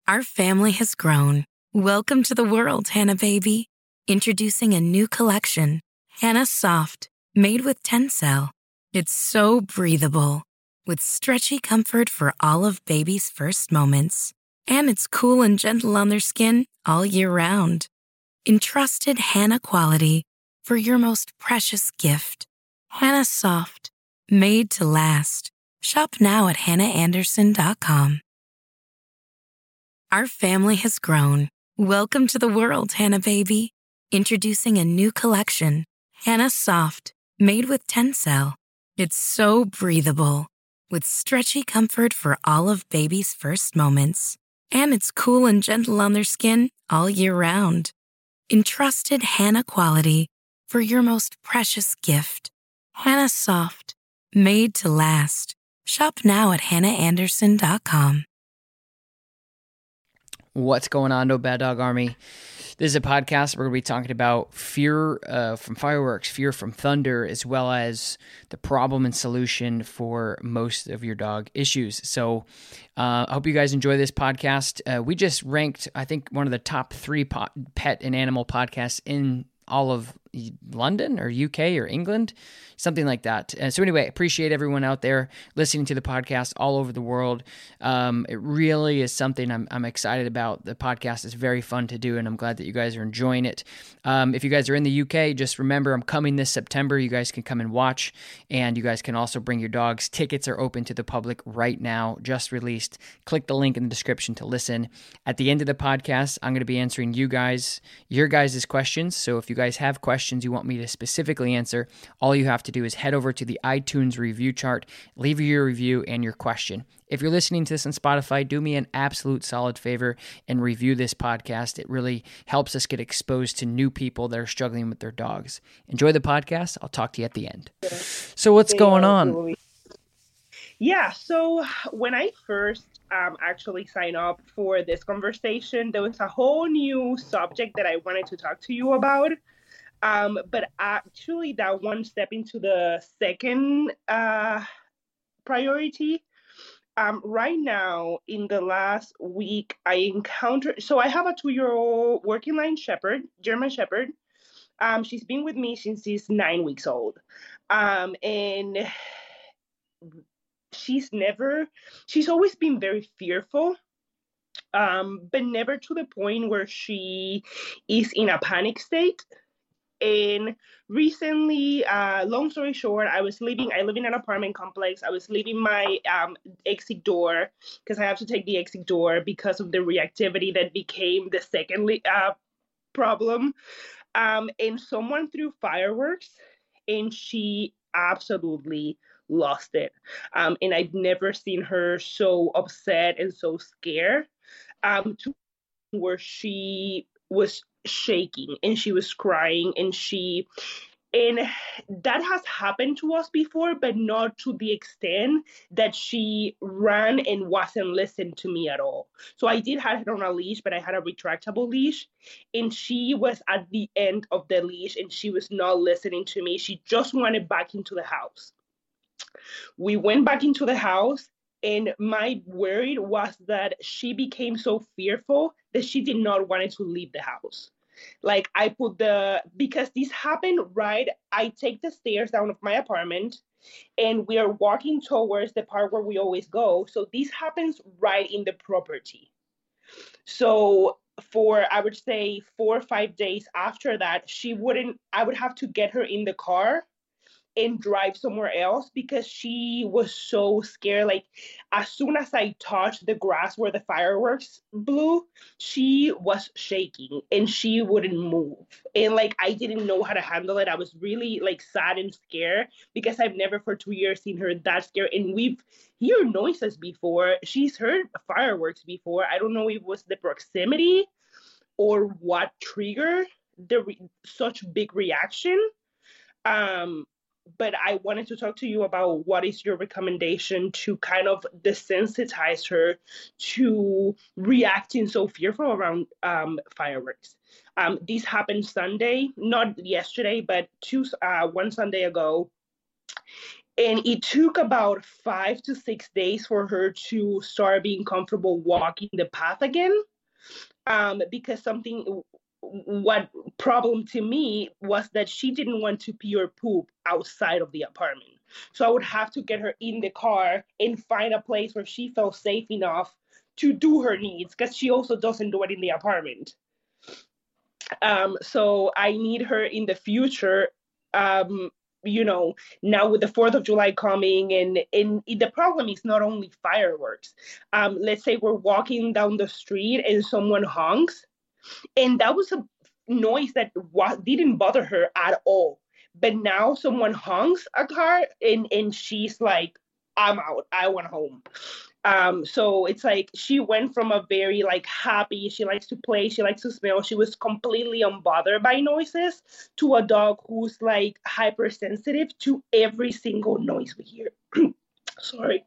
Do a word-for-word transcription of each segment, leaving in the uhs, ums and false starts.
Our family has grown. Welcome to the world, Hannah baby. Introducing a new collection, Hannah Soft, made with Tencel. It's so breathable, with stretchy comfort for all of baby's first moments. And it's cool and gentle on their skin all year round. Entrusted Hannah quality for your most precious gift. Hannah Soft, made to last. Shop now at hannah anderson dot com. Our family has grown. Welcome to the world, Hannah baby. Introducing a new collection, Hannah Soft, made with Tencel. It's so breathable, with stretchy comfort for all of baby's first moments. And it's cool and gentle on their skin all year round. Entrusted Hannah quality for your most precious gift. Hannah Soft, made to last. Shop now at hannah anderson dot com. What's going on, No Bad Dog Army? This is a podcast where we're going to be talking about fear uh, from fireworks, fear from thunder, as well as the problem and solution for most of your dog issues. So uh, I hope you guys enjoy this podcast. Uh, we just ranked, I think, one of the top three po- pet and animal podcasts in all of London or U K or England, something like that. Uh, so anyway, appreciate everyone out there listening to the podcast all over the world. Um, it really is something I'm, I'm excited about. The podcast is very fun to do, and I'm glad that you guys are enjoying it. Um, if you guys are in the U K, just remember I'm coming this September. You guys can come and watch, and you guys can also bring your dogs. Tickets are open to the public right now, just released. Click the link in the description to listen. At the end of the podcast, I'm going to be answering you guys, your guys' questions. So if you guys have questions you want me to specifically answer, all you have to do is head over to the iTunes review chart, leave your review and your question. If you're listening to this on Spotify, do me an absolute solid favor and review this podcast. It really helps us get exposed to new people that are struggling with their dogs. Enjoy the podcast. I'll talk to you at the end. So what's going on? Yeah, so when I first um, actually signed up for this conversation, there was a whole new subject that I wanted to talk to you about. Um, but actually, that one step into the second uh, priority. Um, right now, in the last week, I encountered, so I have a two-year-old working line shepherd, German shepherd. Um, she's been with me since she's nine weeks old. Um, and she's never, she's always been very fearful. Um, but never to the point where she is in a panic state. And recently, uh, long story short, I was leaving, I live in an apartment complex. I was leaving my um, exit door because I have to take the exit door because of the reactivity that became the second uh, problem. Um, and someone threw fireworks and she absolutely lost it. Um, and I've never seen her so upset and so scared um, to where she was shaking and she was crying and she and that has happened to us before, but not to the extent that she ran and wasn't listening to me at all. So I did have her on a leash, but I had a retractable leash, and she was at the end of the leash and she was not listening to me. She just wanted back into the house. We went back into the house, and my worry was that she became so fearful that she did not want to leave the house. Like I put the, because this happened right, I take the stairs down of my apartment and we are walking towards the part where we always go. So this happens right in the property. So for, I would say four or five days after that, she wouldn't, I would have to get her in the car and drive somewhere else because she was so scared. Like as soon as I touched the grass where the fireworks blew, she was shaking and she wouldn't move. And like I didn't know how to handle it. I was really like sad and scared because I've never for two years seen her that scared. And we've heard noises before. She's heard fireworks before. I don't know if it was the proximity or what triggered the re- such big reaction. Um, but I wanted to talk to you about what is your recommendation to kind of desensitize her to reacting so fearful around um, fireworks. Um, this happened Sunday, not yesterday, but two, uh, one Sunday ago. And it took about five to six days for her to start being comfortable walking the path again. Um, because something, what problem to me was that she didn't want to pee or poop outside of the apartment. So I would have to get her in the car and find a place where she felt safe enough to do her needs, because she also doesn't do it in the apartment. Um, so I need her in the future. Um, you know, now with the fourth of July coming, and, and the problem is not only fireworks. Um, let's say we're walking down the street and someone honks, and that was a noise that was, didn't bother her at all. But now someone honks a car, and, and she's like, I'm out, I went home. Um, so it's like she went from a very like happy, she likes to play, she likes to smell, she was completely unbothered by noises, to a dog who's like hypersensitive to every single noise we hear. Sorry.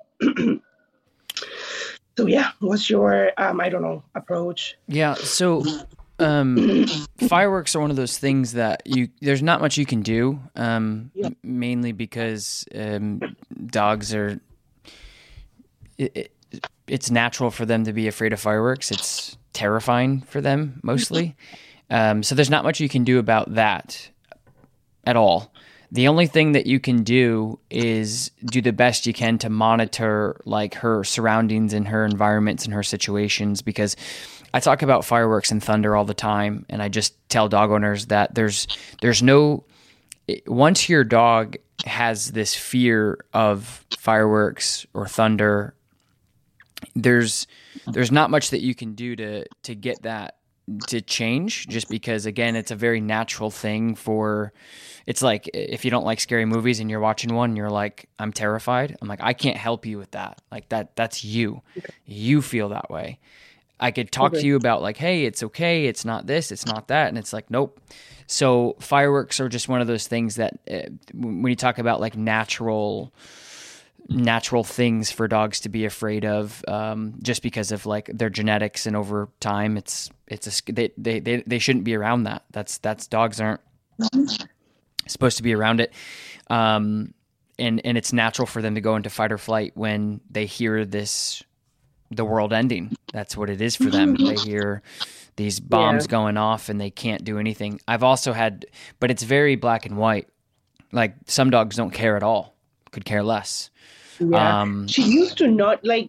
So yeah, what's your um, I don't know, approach? Yeah, so um, fireworks are one of those things that you there's not much you can do, um, Yeah. mainly because um, dogs are. It, it, it's natural for them to be afraid of fireworks. It's terrifying for them mostly. Um, so there's not much you can do about that at all. The only thing that you can do is do the best you can to monitor like her surroundings and her environments and her situations, because I talk about fireworks and thunder all the time, and I just tell dog owners that there's there's no once your dog has this fear of fireworks or thunder, there's there's not much that you can do to to get that to change, just because again it's a very natural thing. For it's like if you don't like scary movies and you're watching one and you're like, I'm terrified, I'm like, I can't help you with that. Like that that's you. You feel that way. I could talk okay. to you about like, hey, it's okay, it's not this, it's not that, and it's like, nope. So fireworks are just one of those things that uh, when you talk about like natural natural things for dogs to be afraid of, um, just because of like their genetics, and over time it's it's a they they they, they shouldn't be around that. That's that's dogs aren't supposed to be around it. Um, and and it's natural for them to go into fight or flight when they hear this, the world ending. That's what it is for them. They hear these bombs yeah. going off and they can't do anything. I've also had, but it's very black and white. Like some dogs don't care at all, could care less. Yeah, um, she used to not like.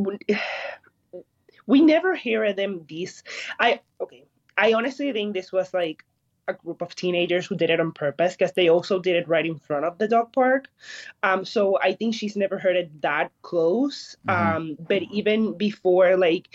We never hear them these. I okay. I honestly think this was like a group of teenagers who did it on purpose, because they also did it right in front of the dog park. Um, so I think she's never heard it that close. Mm-hmm. Um, but even before, like.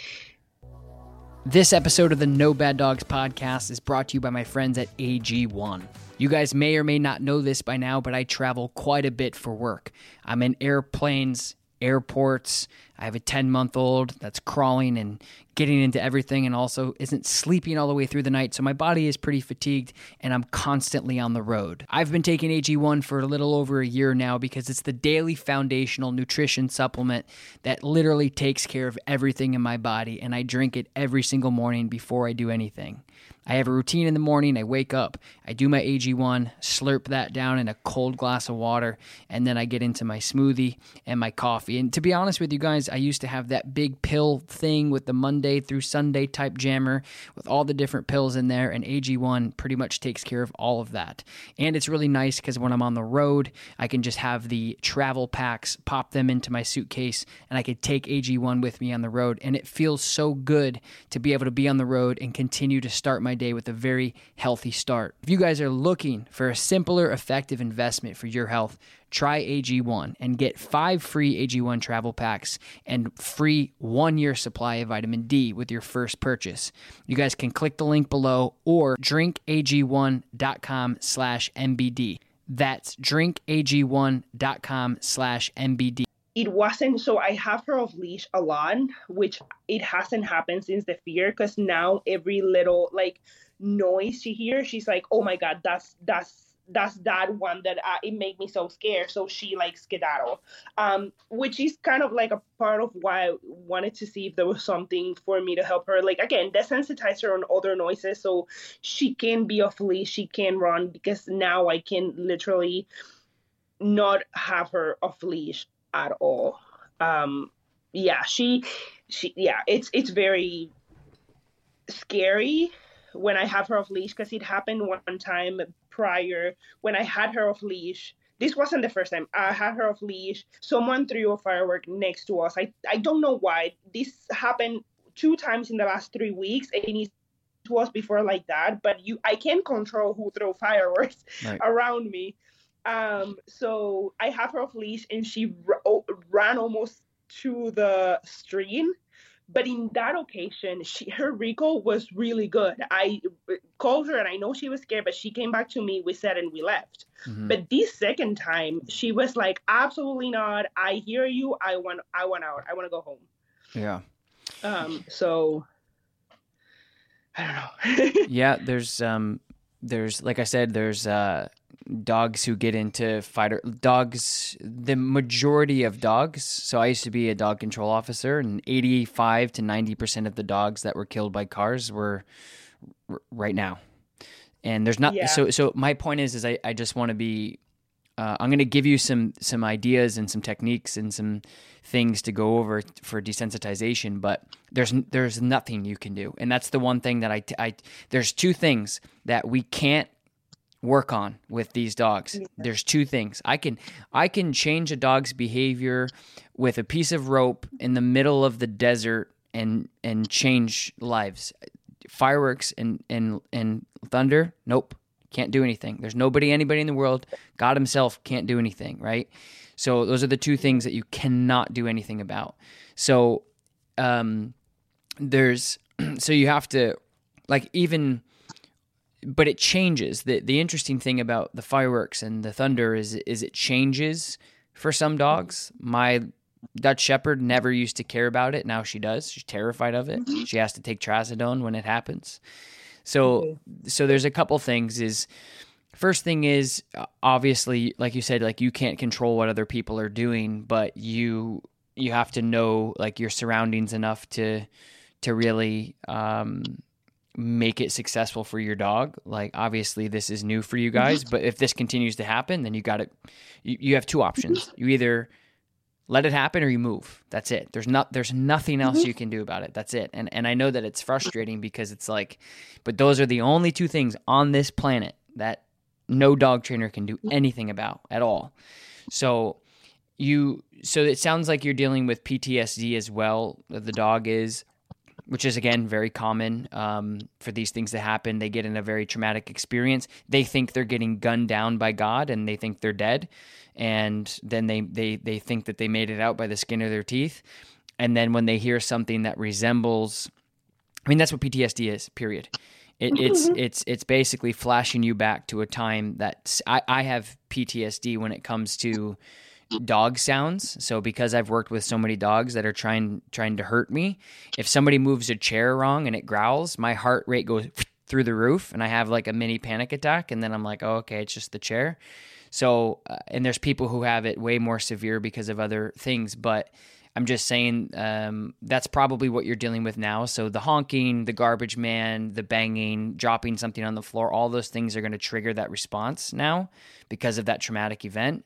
This episode of the No Bad Dogs podcast is brought to you by my friends at A G one. You guys may or may not know this by now, but I travel quite a bit for work. I'm in airplanes, airports. I have a ten-month-old that's crawling and getting into everything, and also isn't sleeping all the way through the night, so my body is pretty fatigued, and I'm constantly on the road. I've been taking A G one for a little over a year now because it's the daily foundational nutrition supplement that literally takes care of everything in my body, and I drink it every single morning before I do anything. I have a routine in the morning. I wake up, I do my A G one, slurp that down in a cold glass of water, and then I get into my smoothie and my coffee. And to be honest with you guys, I used to have that big pill thing with the Monday through Sunday type jammer with all the different pills in there, and A G one pretty much takes care of all of that. And it's really nice because when I'm on the road, I can just have the travel packs, pop them into my suitcase, and I could take A G one with me on the road. And it feels so good to be able to be on the road and continue to start my day with a very healthy start. If you guys are looking for a simpler, effective investment for your health, try A G one and get five free A G one travel packs and free one-year supply of vitamin D with your first purchase. You guys can click the link below or drink A G one dot com slash M B D. That's drink A G one dot com slash M B D. It wasn't, so I have her off leash a lot, which it hasn't happened since the fear, because now every little like noise she hears, she's like, oh my God, that's, that's, that's that one that uh, it made me so scared. So she like skedaddle, um, which is kind of like a part of why I wanted to see if there was something for me to help her. Like, again, desensitize her on other noises so she can be off leash, she can run, because now I can literally not have her off leash at all. Um, yeah, she, she, yeah, it's it's very scary when I have her off leash, because it happened one time prior when I had her off leash. This wasn't the first time I had her off leash. Someone threw a firework next to us. I, I don't know why. This happened two times in the last three weeks, and it was before like that. But you, I can't control who throw fireworks right. around me. Um, so I have her off leash, and she r- ran almost to the stream. But in that occasion, she, her recall was really good. I called her, and I know she was scared, but she came back to me. We said, and we left. Mm-hmm. But this second time, she was like, "Absolutely not. I hear you. I want. I want out. I want to go home." Yeah. Um. So I don't know. yeah. There's um. There's like I said. There's uh. dogs who get into fighter dogs, the majority of dogs. So I used to be a dog control officer, and eighty-five to ninety percent of the dogs that were killed by cars were r- right now. And there's not, yeah. so, so my point is, is I, I just want to be, uh, I'm going to give you some, some ideas and some techniques and some things to go over for desensitization, but there's, there's nothing you can do. And that's the one thing that I, I there's two things that we can't work on with these dogs. Yeah. There's two things. I can I can change a dog's behavior with a piece of rope in the middle of the desert and and change lives. Fireworks and and and thunder, nope. Can't do anything. There's nobody anybody in the world. God himself can't do anything, right? So those are the two things that you cannot do anything about. So um there's so you have to, like, even but it changes. The the interesting thing about the fireworks and the thunder is is it changes for some dogs. My Dutch Shepherd never used to care about it. Now she does. She's terrified of it. Mm-hmm. She has to take trazodone when it happens. So mm-hmm. so there's a couple things. Is first thing is, obviously, like you said, like you can't control what other people are doing, but you you have to know like your surroundings enough to to really um make it successful for your dog. Like, obviously this is new for you guys, but if this continues to happen, then you got to, you, you have two options. You either let it happen or you move. That's it. There's not, there's nothing else you can do about it. That's it. And, and I know that it's frustrating because it's like, but those are the only two things on this planet that no dog trainer can do anything about at all. So you, so it sounds like you're dealing with P T S D as well. The dog is, which is, again, very common um, for these things to happen. They get in a very traumatic experience. They think they're getting gunned down by God, and they think they're dead. And then they, they, they think that they made it out by the skin of their teeth. And then when they hear something that resembles, I mean, that's what P T S D is, period. It, it's it's it's basically flashing you back to a time that I, I have P T S D when it comes to dog sounds. So because I've worked with so many dogs that are trying trying to hurt me, if somebody moves a chair wrong and it growls, my heart rate goes through the roof and I have like a mini panic attack, and then I'm like, oh, okay, it's just the chair. So uh, and there's people who have it way more severe because of other things, but I'm just saying um, that's probably what you're dealing with now. So the honking, the garbage man, the banging, dropping something on the floor, all those things are going to trigger that response now because of that traumatic event.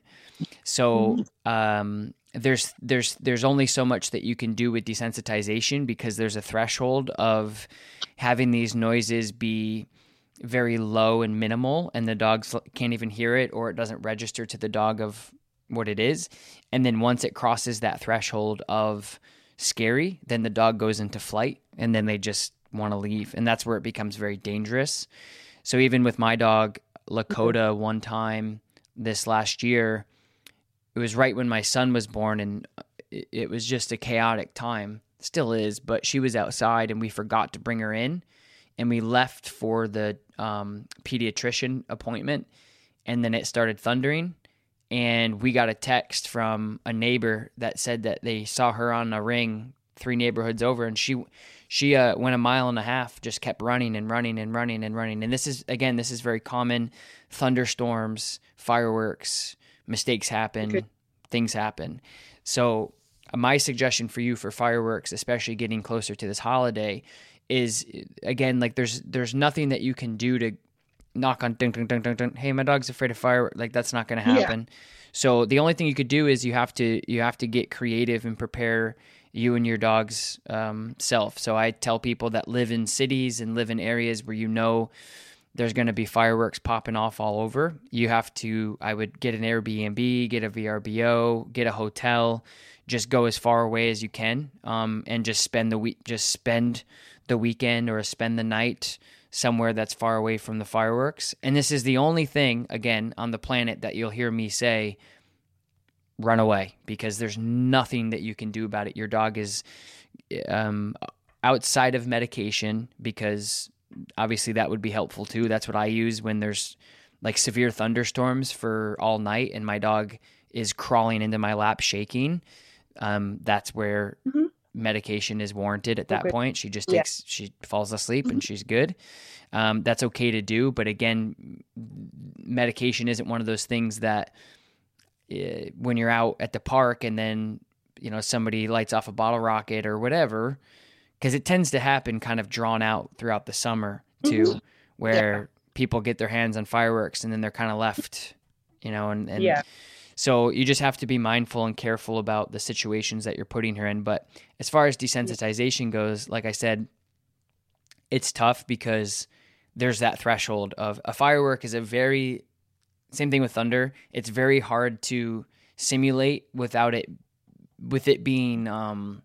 So um, there's there's there's only so much that you can do with desensitization because there's a threshold of having these noises be very low and minimal, and the dogs can't even hear it, or it doesn't register to the dog of what it is. And then once it crosses that threshold of scary, then the dog goes into flight, and then they just want to leave, and that's where it becomes very dangerous. So even with my dog Lakota, one time this last year, it was right when my son was born, and it was just a chaotic time. Still is, but she was outside and we forgot to bring her in, and we left for the um, pediatrician appointment, and then it started thundering, and we got a text from a neighbor that said that they saw her on a ring three neighborhoods over, and she she uh, went a mile and a half, just kept running and running and running and running. And this is, again, this is very common. Thunderstorms, fireworks, mistakes happen, okay. Things happen. So my suggestion for you for fireworks, especially getting closer to this holiday, is, again, like there's there's nothing that you can do to knock on ding ding ding ding ding. Hey, my dog's afraid of fireworks. Like that's not going to happen. Yeah. So the only thing you could do is you have to you have to get creative and prepare you and your dog's um, self. So I tell people that live in cities and live in areas where you know there's going to be fireworks popping off all over. You have to, I would get an Airbnb, get a V R B O, get a hotel, just go as far away as you can, um, and just spend the week, just spend the weekend or spend the night somewhere that's far away from the fireworks. And this is the only thing, again, on the planet that you'll hear me say, run away, because there's nothing that you can do about it. Your dog is um, outside of medication, because obviously that would be helpful too. That's what I use when there's like severe thunderstorms for all night and my dog is crawling into my lap shaking. Um, that's where mm-hmm. medication is warranted at that okay. point. She just takes, yeah. she falls asleep mm-hmm. and she's good. Um, that's okay to do. But again, medication isn't one of those things that uh, when you're out at the park and then, you know, somebody lights off a bottle rocket or whatever, because it tends to happen kind of drawn out throughout the summer too, mm-hmm. where yeah. people get their hands on fireworks and then they're kind of left, you know, and, and yeah. so you just have to be mindful and careful about the situations that you're putting her in. But as far as desensitization goes, like I said, it's tough because there's that threshold of a firework is a very, same thing with thunder. It's very hard to simulate without it, with it being, um,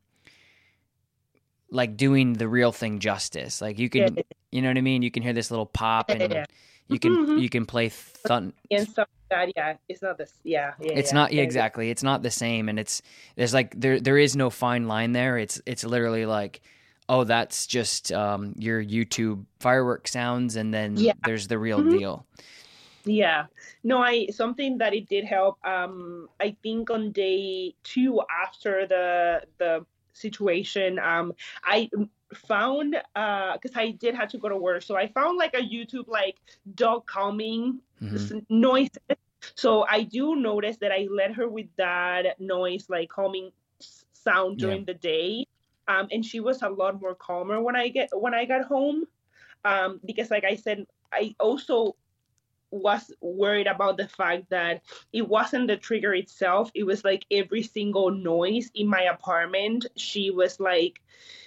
like doing the real thing justice. Like you can, yeah. you know what I mean? You can hear this little pop and yeah. you can, mm-hmm. you can play thun. And stuff like that, yeah. It's not this, yeah. yeah it's yeah. not, yeah, exactly. It's not the same. And it's, there's like, there, there is no fine line there. It's, it's literally like, oh, that's just um, your YouTube firework sounds. And then yeah. there's the real mm-hmm. deal. Yeah, no, I, something that it did help. Um, I think on day two after the, the, situation um I found uh because I did have to go to work, so I found like a YouTube like dog calming mm-hmm. noise. So I do notice that I let her with that noise, like calming sound during yeah. the day, um and she was a lot more calmer when I get when I got home, um because like I said, I also was worried about the fact that it wasn't the trigger itself. It was like every single noise in my apartment. She was like,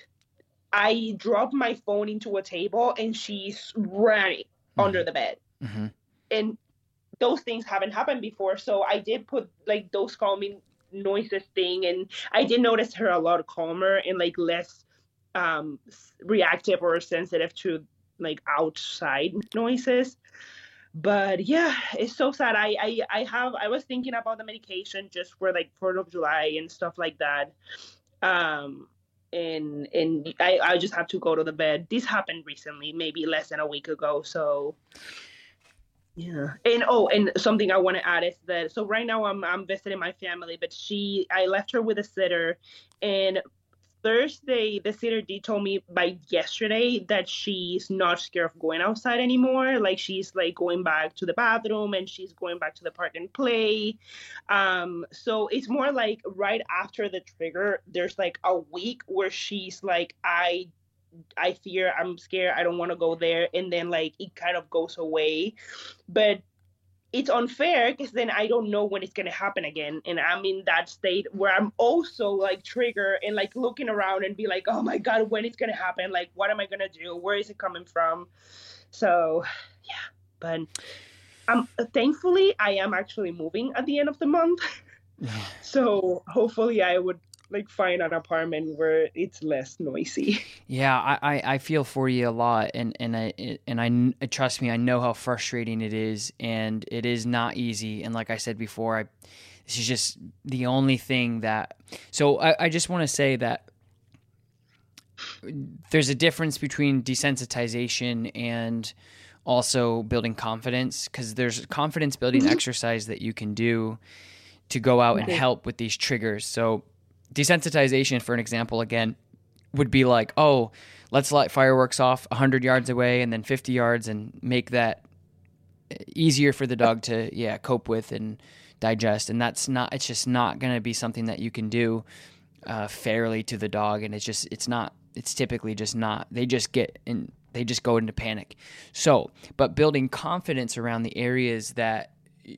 I dropped my phone into a table and she's running mm-hmm. under the bed. Mm-hmm. And those things haven't happened before. So I did put like those calming noises thing. And I did notice her a lot calmer and like less um, reactive or sensitive to like outside noises. But yeah, it's so sad. I, I, I have, I was thinking about the medication just for like fourth of July and stuff like that. Um, and, and I, I just have to go to the bed. This happened recently, maybe less than a week ago. So yeah. And, oh, and something I want to add is that, so right now I'm, I'm visiting my family, but she, I left her with a sitter, and Thursday, the sitter did told me by yesterday that she's not scared of going outside anymore. Like she's like going back to the bathroom and she's going back to the park and play. Um, so it's more like right after the trigger, there's like a week where she's like, I, I fear, I'm scared, I don't want to go there. And then like it kind of goes away. But it's unfair because then I don't know when it's going to happen again. And I'm in that state where I'm also like triggered and like looking around and be like, oh my God, when it's going to happen? Like, what am I going to do? Where is it coming from? So yeah, but um, thankfully I am actually moving at the end of the month. So hopefully I would like find an apartment where it's less noisy. Yeah, I, I, I feel for you a lot, and and I and I trust me, I know how frustrating it is, and it is not easy. And like I said before, I this is just the only thing that. So I, I just want to say that there's a difference between desensitization and also building confidence, because there's confidence building mm-hmm. exercise that you can do to go out and help with these triggers. So desensitization, for an example, again, would be like, oh, let's light fireworks off one hundred yards away and then fifty yards and make that easier for the dog to, yeah, cope with and digest. And that's not, it's just not going to be something that you can do uh, fairly to the dog. And it's just, it's not, it's typically just not, they just get in, they just go into panic. So, but building confidence around the areas that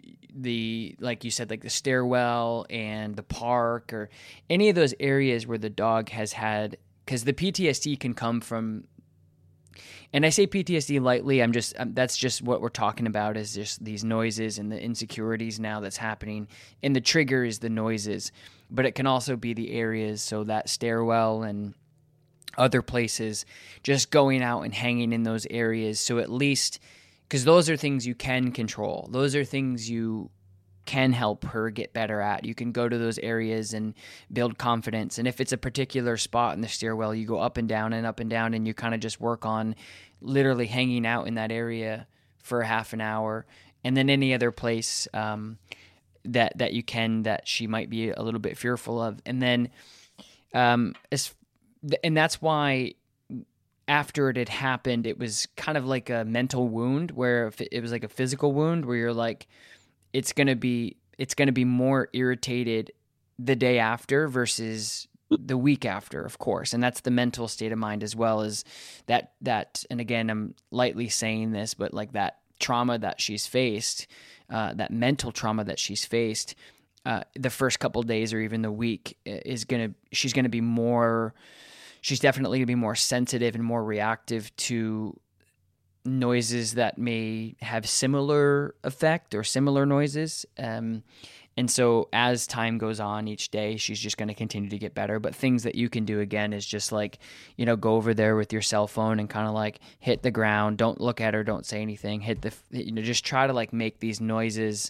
the, like you said, like the stairwell and the park or any of those areas where the dog has had, because the P T S D can come from, and I say P T S D lightly, I'm just, um, that's just what we're talking about is just these noises and the insecurities now that's happening. And the trigger is the noises, but it can also be the areas. So that stairwell and other places, just going out and hanging in those areas. So at least, because those are things you can control. Those are things you can help her get better at. You can go to those areas and build confidence. And if it's a particular spot in the stairwell, you go up and down and up and down, and you kind of just work on literally hanging out in that area for half an hour. And then any other place um, that that you can, that she might be a little bit fearful of. And then, um, as, and that's why after it had happened, it was kind of like a mental wound, where if it was like a physical wound where you're like, it's going to be, it's going to be more irritated the day after versus the week after, of course. And that's the mental state of mind as well as that, that, and again, I'm lightly saying this, but like that trauma that she's faced, uh, that mental trauma that she's faced, uh, the first couple of days or even the week is going to, she's going to be more, she's definitely going to be more sensitive and more reactive to noises that may have similar effect or similar noises. Um, and so as time goes on each day, she's just going to continue to get better. But things that you can do, again, is just like, you know, go over there with your cell phone and kind of like hit the ground. Don't look at her. Don't say anything. Hit the, you know, just try to like make these noises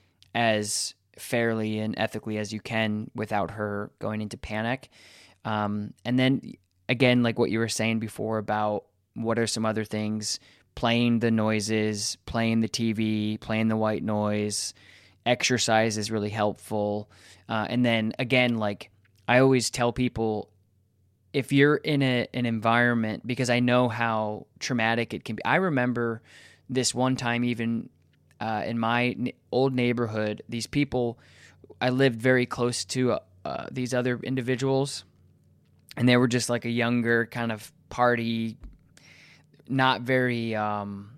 as fairly and ethically as you can without her going into panic. Um, and then again, like what you were saying before about what are some other things, playing the noises, playing the T V, playing the white noise, exercise is really helpful. Uh, and then again, like I always tell people, if you're in a, an environment, because I know how traumatic it can be. I remember this one time, even uh, in my n- old neighborhood, these people, I lived very close to uh, these other individuals, and they were just like a younger kind of party, not very, um,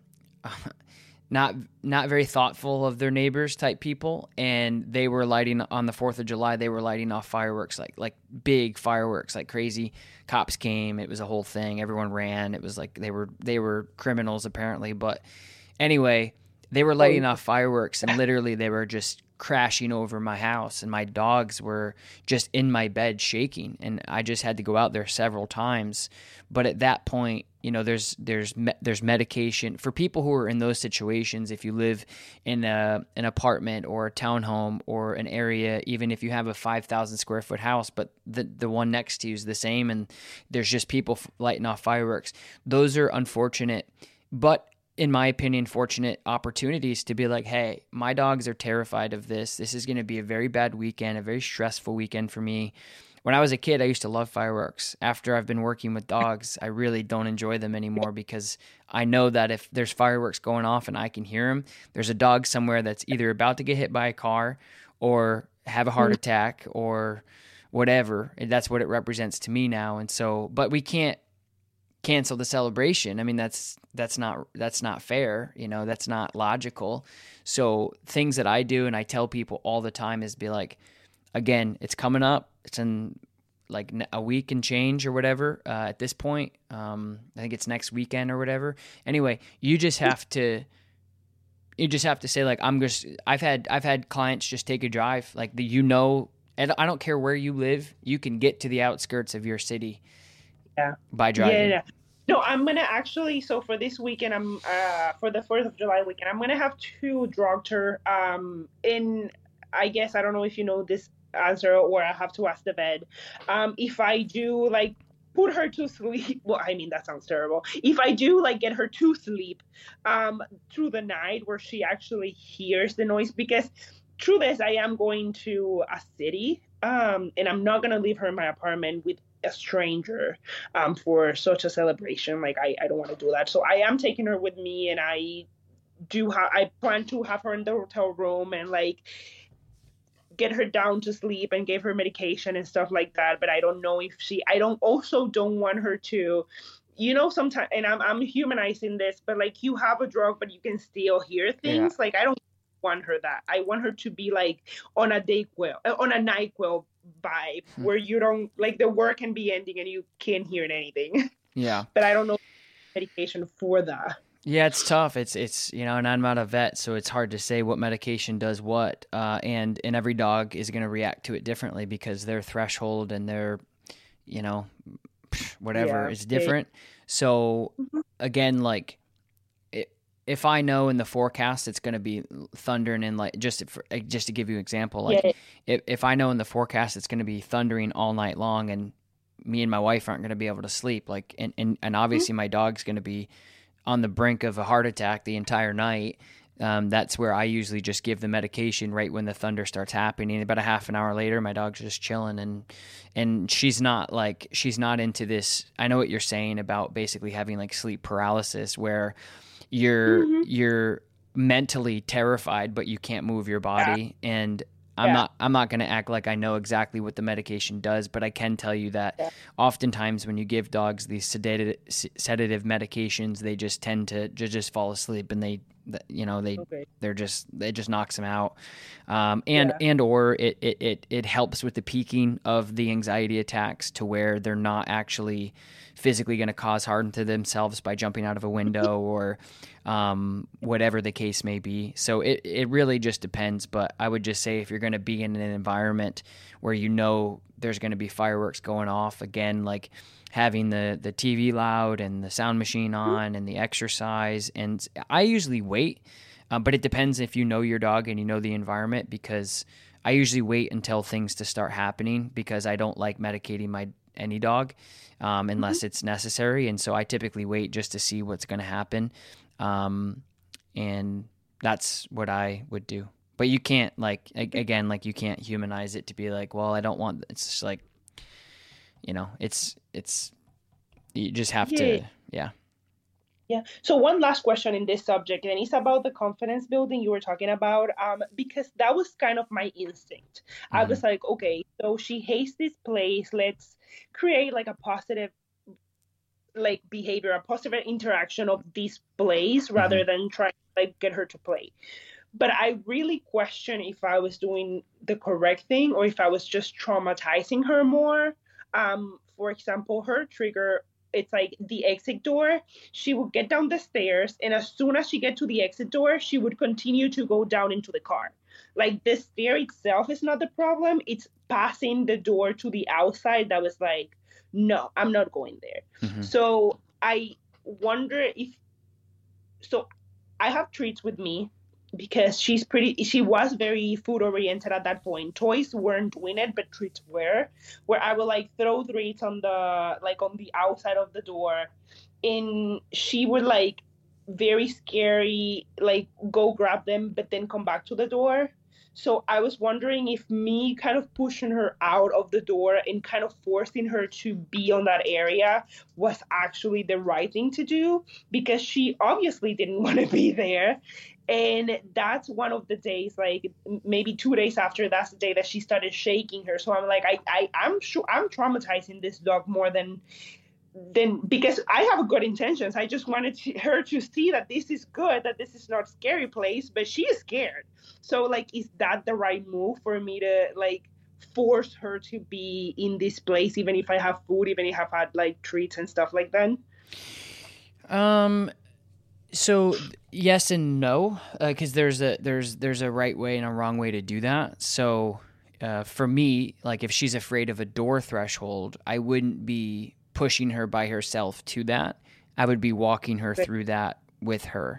not not very thoughtful of their neighbors type people, and they were lighting on the Fourth of July. They were lighting off fireworks, like like big fireworks, like crazy. Cops came. It was a whole thing. Everyone ran. It was like they were they were criminals apparently. But anyway, they were lighting off fireworks, and literally they were just crashing over my house, and my dogs were just in my bed shaking, and I just had to go out there several times. But at that point, you know, there's there's me, there's medication for people who are in those situations. If you live in a an apartment or a townhome or an area, even if you have a five thousand square foot house, but the the one next to you is the same, and there's just people lighting off fireworks. Those are unfortunate, but in my opinion, fortunate opportunities to be like, hey, my dogs are terrified of this. This is going to be a very bad weekend, a very stressful weekend for me. When I was a kid, I used to love fireworks. After I've been working with dogs, I really don't enjoy them anymore because I know that if there's fireworks going off and I can hear them, there's a dog somewhere that's either about to get hit by a car or have a heart attack or whatever. And that's what it represents to me now. And so, but we can't cancel the celebration. I mean, that's that's not that's not fair. You know, that's not logical. So things that I do and I tell people all the time is be like, again, it's coming up. It's in like a week and change or whatever uh, at this point. Um, I think it's next weekend or whatever. Anyway, you just have to you just have to say like, I'm just. I've had I've had clients just take a drive. Like the you know, and I don't care where you live, you can get to the outskirts of your city. Yeah. By driving. Yeah, yeah. No, I'm gonna actually. So for this weekend, I'm uh for the Fourth of July weekend, I'm gonna have to drug her. Um, in I guess I don't know if you know this answer or I have to ask the vet. Um, if I do like put her to sleep, well, I mean that sounds terrible. If I do like get her to sleep, um, through the night where she actually hears the noise, because through this I am going to a city, um, and I'm not gonna leave her in my apartment with a stranger um, for such a celebration. Like I, I don't want to do that. So I am taking her with me, and I do have, I plan to have her in the hotel room and like get her down to sleep and give her medication and stuff like that. But I don't know if she, I don't also don't want her to you know, sometimes, and I'm I'm humanizing this, but like you have a drug, but you can still hear Yeah. things. Like I don't want her that. I want her to be like on a Dayquil, uh, on a NyQuil vibe, Hmm. where you don't like the word can be ending and you can't hear anything. Yeah. But I don't know medication for that. Yeah, it's tough. It's it's you know, and I'm not a vet, so it's hard to say what medication does what. Uh, and and every dog is going to react to it differently because their threshold and their, you know, whatever Yeah. is different. So Mhm. again, like i if I know in the forecast it's going to be thundering and like just for, uh, just to give you an example, like Yeah. if if I know in the forecast it's going to be thundering all night long and me and my wife aren't going to be able to sleep, like and and, and obviously my dog's going to be on the brink of a heart attack the entire night. Um, that's where I usually just give the medication right when the thunder starts happening. About a half an hour later, my dog's just chilling, and and she's not like she's not into this. I know what you're saying about basically having like sleep paralysis, where you're Mhm. you're mentally terrified, but you can't move your body. And I'm Yeah. not I'm not going to act like I know exactly what the medication does, but I can tell you that Yeah. oftentimes when you give dogs these sedative sedative medications, they just tend to ju- just fall asleep, and they you know they Okay. they're just it just knocks them out. Um, and Yeah. and or it, it it it helps with the peaking of the anxiety attacks to where they're not actually physically going to cause harm to themselves by jumping out of a window or um, whatever the case may be. So it, it really just depends. But I would just say if you're going to be in an environment where you know there's going to be fireworks going off, again, like having the, the T V loud and the sound machine on and the exercise. And I usually wait, um, but it depends if you know your dog and you know the environment, because I usually wait until things to start happening because I don't like medicating my any dog um, unless Mhm. it's necessary. And so I typically wait just to see what's going to happen. Um, and that's what I would do. But you can't like, a- again, like you can't humanize it to be like, well, I don't want, it's just like, you know, it's, it's, you just have Yeah. to, yeah. Yeah. So one last question in this subject, and it's about the confidence building you were talking about. Um, because that was kind of my instinct. I Hmm. was like, okay, so she hates this place. Let's create like a positive like behavior, a positive interaction of this place Hmm. rather than trying to like get her to play. But I really question if I was doing the correct thing or if I was just traumatizing her more. Um, for example, her trigger, it's like the exit door. She would get down the stairs, and as soon as she get to the exit door, she would continue to go down into the car. Like the stair itself is not the problem. It's passing the door to the outside that was like, no, I'm not going there. Hmm. So I wonder if so I have treats with me because she's pretty she was very food oriented at that point. Toys weren't doing it, but treats were, where I would like throw treats on the like on the outside of the door, and she would like very scary like go grab them but then come back to the door. So I was wondering if me kind of pushing her out of the door and kind of forcing her to be on that area was actually the right thing to do, because she obviously didn't want to be there. And that's one of the days, like maybe two days after, that's the day that she started shaking her. So I'm like, I, I I'm sure I'm traumatizing this dog more than than because I have good intentions. I just wanted to, her to see that this is good, that this is not scary place, but she is scared. So like, is that the right move for me to like force her to be in this place, even if I have food, even if I've had like treats and stuff like that? Um, so yes and no, because there's a there's there's a right way and a wrong way to do that. So uh, for me, like if she's afraid of a door threshold, I wouldn't be pushing her by herself to that. I would be walking her through that with her.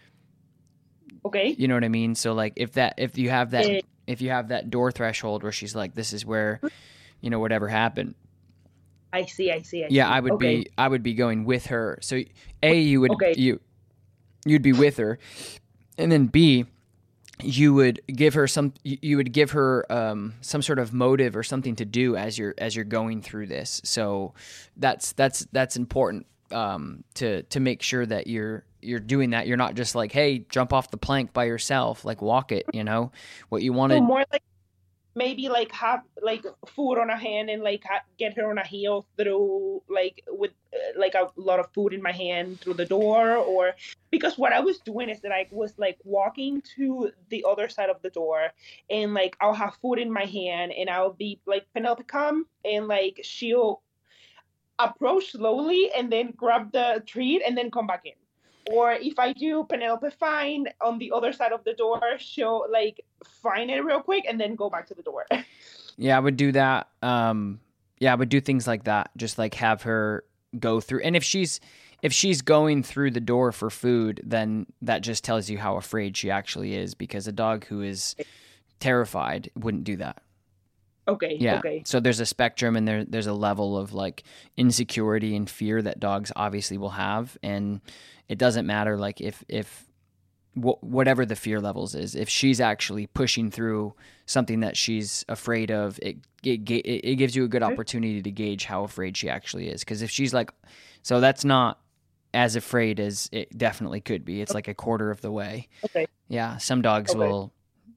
Okay. You know what I mean? So like if that if you have that Eh, if you have that door threshold where she's like, this is where, you know, whatever happened. I see, I see, I Yeah, see. I would Okay. be I would be going with her. So A, you would Okay. you you'd be with her, and then B, you would give her some you would give her um, some sort of motive or something to do as you're as you're going through this. So that's that's that's important um, to to make sure that you're you're doing that. You're not just like, hey, jump off the plank by yourself, like walk it. You know what you want So to. more like maybe like have like food on a hand and like ha- get her on a heel through like with uh, like a lot of food in my hand through the door. Or because what I was doing is that I was like walking to the other side of the door, and like I'll have food in my hand and I'll be like, Penelope, come, and like she'll approach slowly and then grab the treat and then come back in. Or if I do Penelope find on the other side of the door, she'll like find it real quick and then go back to the door. Yeah, I would do that. Um, yeah, I would do things like that. Just like have her go through. And if she's if she's going through the door for food, then that just tells you how afraid she actually is, because a dog who is terrified wouldn't do that. Okay. Yeah. Okay. So there's a spectrum, and there there's a level of like insecurity and fear that dogs obviously will have, and it doesn't matter like if if wh- whatever the fear levels is, if she's actually pushing through something that she's afraid of, it it, it gives you a good opportunity to gauge how afraid she actually is. Because if she's like, so that's not as afraid as it definitely could be. It's like a quarter of the way. Okay. Yeah. Some dogs Okay. will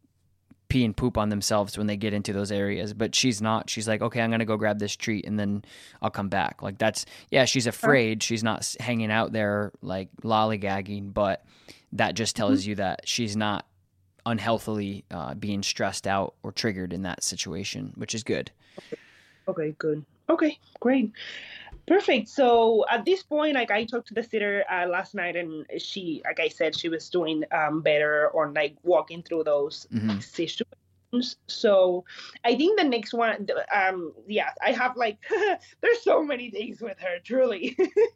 pee and poop on themselves when they get into those areas, but she's not. She's like, okay, I'm going to go grab this treat and then I'll come back. Like that's, yeah, she's afraid. She's not s- hanging out there like lollygagging, but that just tells Mm-hmm. you that she's not unhealthily uh, being stressed out or triggered in that situation, which is good. Okay, good. Okay, great. Perfect. So at this point, like I talked to the sitter uh, last night, and she, like I said, she was doing um, better on like walking through those Mhm. situations. So I think the next one, th- um, yeah, I have like there's so many things with her, truly.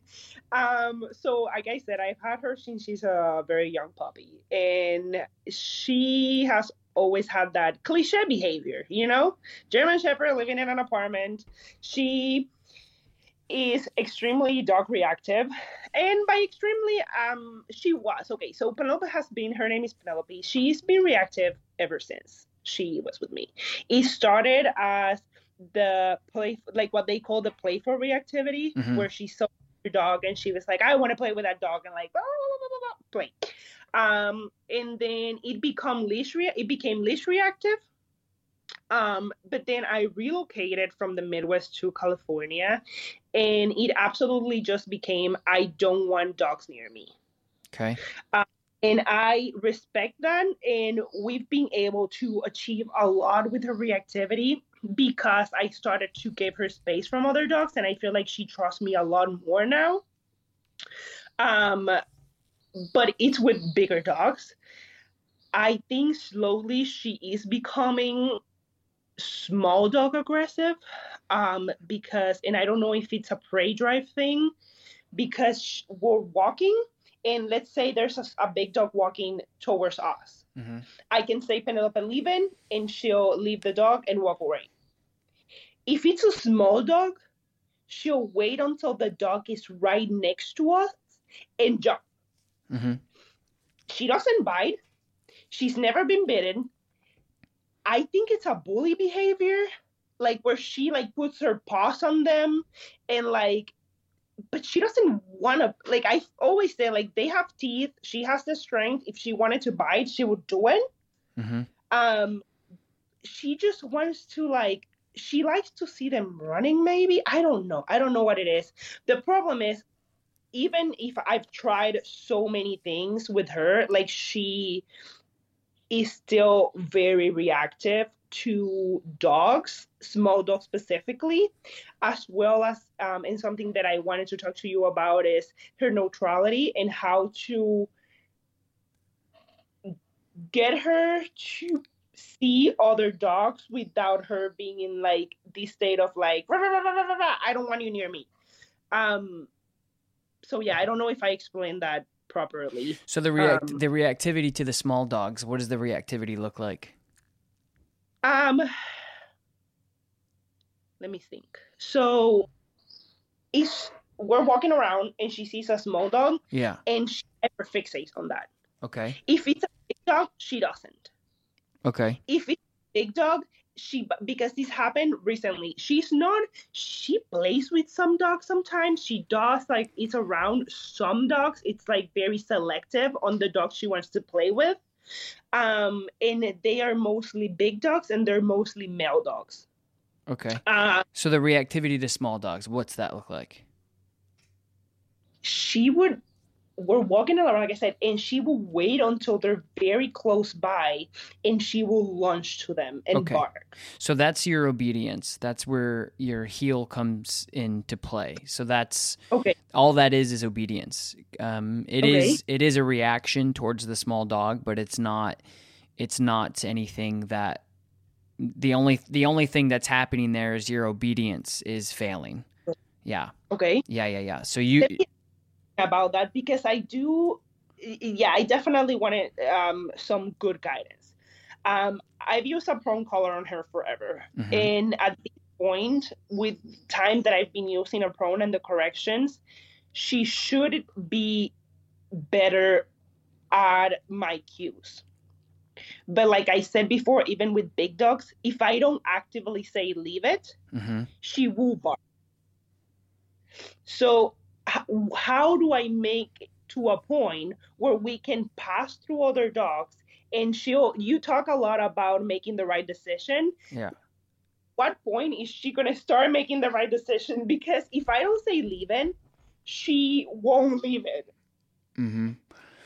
um, so like I said, I've had her since she's a very young puppy, and she has always had that cliche behavior, you know, German Shepherd living in an apartment. She is extremely dog reactive, and by extremely um she was okay. So Penelope has been, her name is Penelope, she's been reactive ever since she was with me. It started as the play, like what they call the playful reactivity, Mhm. where she saw her dog and she was like, I want to play with that dog, and like blah, blah, blah, blah, blah, play. Um and then it become leash rea- it became leash reactive. Um, but then I relocated from the Midwest to California, and it absolutely just became, I don't want dogs near me. Okay. Uh, and I respect that. And we've been able to achieve a lot with her reactivity because I started to give her space from other dogs. And I feel like she trusts me a lot more now. Um, but it's with bigger dogs. I think slowly she is becoming small dog aggressive, um because, and I don't know if it's a prey drive thing, because sh- we're walking, and let's say there's a, a big dog walking towards us. Mm-hmm. I can say, Penelope, leaving, and she'll leave the dog and walk away. If it's a small dog, she'll wait until the dog is right next to us and jump. Mm-hmm. She doesn't bite. She's never been bitten. I think it's a bully behavior, like where she like puts her paws on them and like, but she doesn't want to, like I always say, like they have teeth. She has the strength. If she wanted to bite, she would do it. Mm-hmm. Um, she just wants to like, she likes to see them running, maybe. I don't know. I don't know what it is. The problem is, even if I've tried so many things with her, like she is still very reactive to dogs, small dogs specifically, as well as, um, and something that I wanted to talk to you about is her neutrality and how to get her to see other dogs without her being in like this state of like, "Rah, rah, rah, rah, rah, rah, I don't want you near me." Um, so yeah, I don't know if I explained that properly. So the react Um, the reactivity to the small dogs, what does the reactivity look like? Um, let me think. So, if we're walking around and she sees a small dog, Yeah. and she never fixates on that. Okay. If it's a big dog, she doesn't. Okay. If it's a big dog, she, because this happened recently, she's not, she plays with some dogs sometimes. She does, like, it's around some dogs. It's like very selective on the dogs she wants to play with. Um, and they are mostly big dogs, and they're mostly male dogs. Okay. Uh, So the reactivity to small dogs, what's that look like? she would, we're walking around, like I said, and she will wait until they're very close by, and she will lunge to them and Okay. bark. So that's your obedience. That's where your heel comes into play. So that's Okay. all that is is obedience. Um, it Okay. is it is a reaction towards the small dog, but it's not it's not anything that the only the only thing that's happening there is your obedience is failing. Yeah. Okay. Yeah, yeah, yeah. So you About that, because I do, yeah, I definitely wanted um, some good guidance. Um, I've used a prong collar on her forever. Mhm. And at this point, with time that I've been using a prong and the corrections, she should be better at my cues. But like I said before, even with big dogs, if I don't actively say leave it, Mhm. she will bark. So h- how do I make it to a point where we can pass through other dogs, and she'll, you talk a lot about making the right decision. Yeah. What point is she going to start making the right decision? Because if I don't say leave it, she won't leave it. Mhm.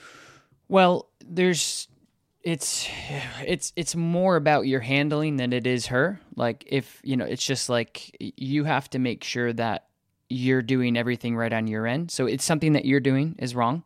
Well, there's it's it's it's more about your handling than it is her. Like if, you know, it's just like you have to make sure that you're doing everything right on your end. So it's something that you're doing is wrong.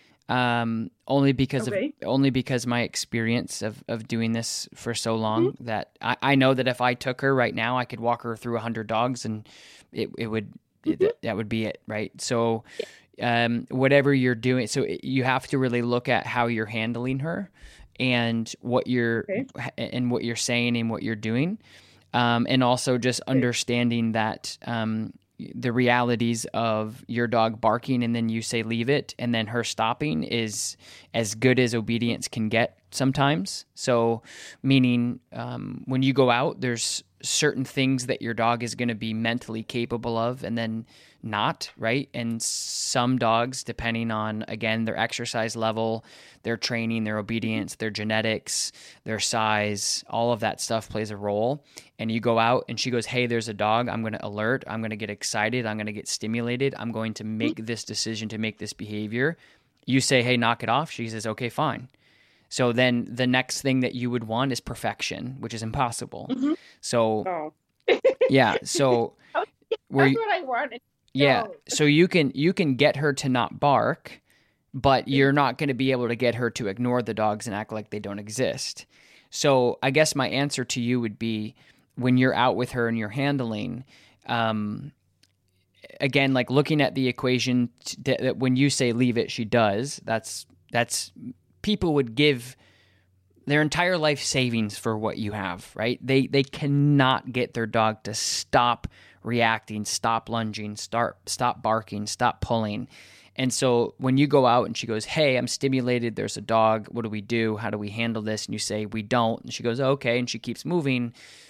Um, only because Okay. of only because my experience of, of doing this for so long Mm-hmm. that I, I know that if I took her right now, I could walk her through a hundred dogs and it, it would Mm-hmm. that, that would be it, right? So um, whatever you're doing, so you have to really look at how you're handling her and what you're Okay. and what you're saying and what you're doing, um, and also just understanding that um, the realities of your dog barking and then you say leave it and then her stopping is as good as obedience can get sometimes. So meaning um, when you go out, there's certain things that your dog is going to be mentally capable of and then not, right? And some dogs, depending on, again, their exercise level, their training, their obedience, their genetics, their size, all of that stuff plays a role. And you go out and she goes, hey, there's a dog. I'm going to alert. I'm going to get excited. I'm going to get stimulated. I'm going to make this decision to make this behavior. You say, hey, knock it off. She says, okay, fine. So then the next thing that you would want is perfection, which is impossible. Mm-hmm. So, Oh. yeah. So where That's you, what I want. yeah. No. So you can you can get her to not bark, but you're not going to be able to get her to ignore the dogs and act like they don't exist. So I guess my answer to you would be when you're out with her and you're handling, um, again, like looking at the equation t- that, that when you say leave it, she does. That's that's people would give their entire life savings for what you have, right? They they cannot get their dog to stop reacting, stop lunging, start stop barking, stop pulling. And so when you go out and she goes, hey, I'm stimulated, there's a dog, what do we do? How do we handle this? And you say, we don't. And she goes, okay, and she keeps moving.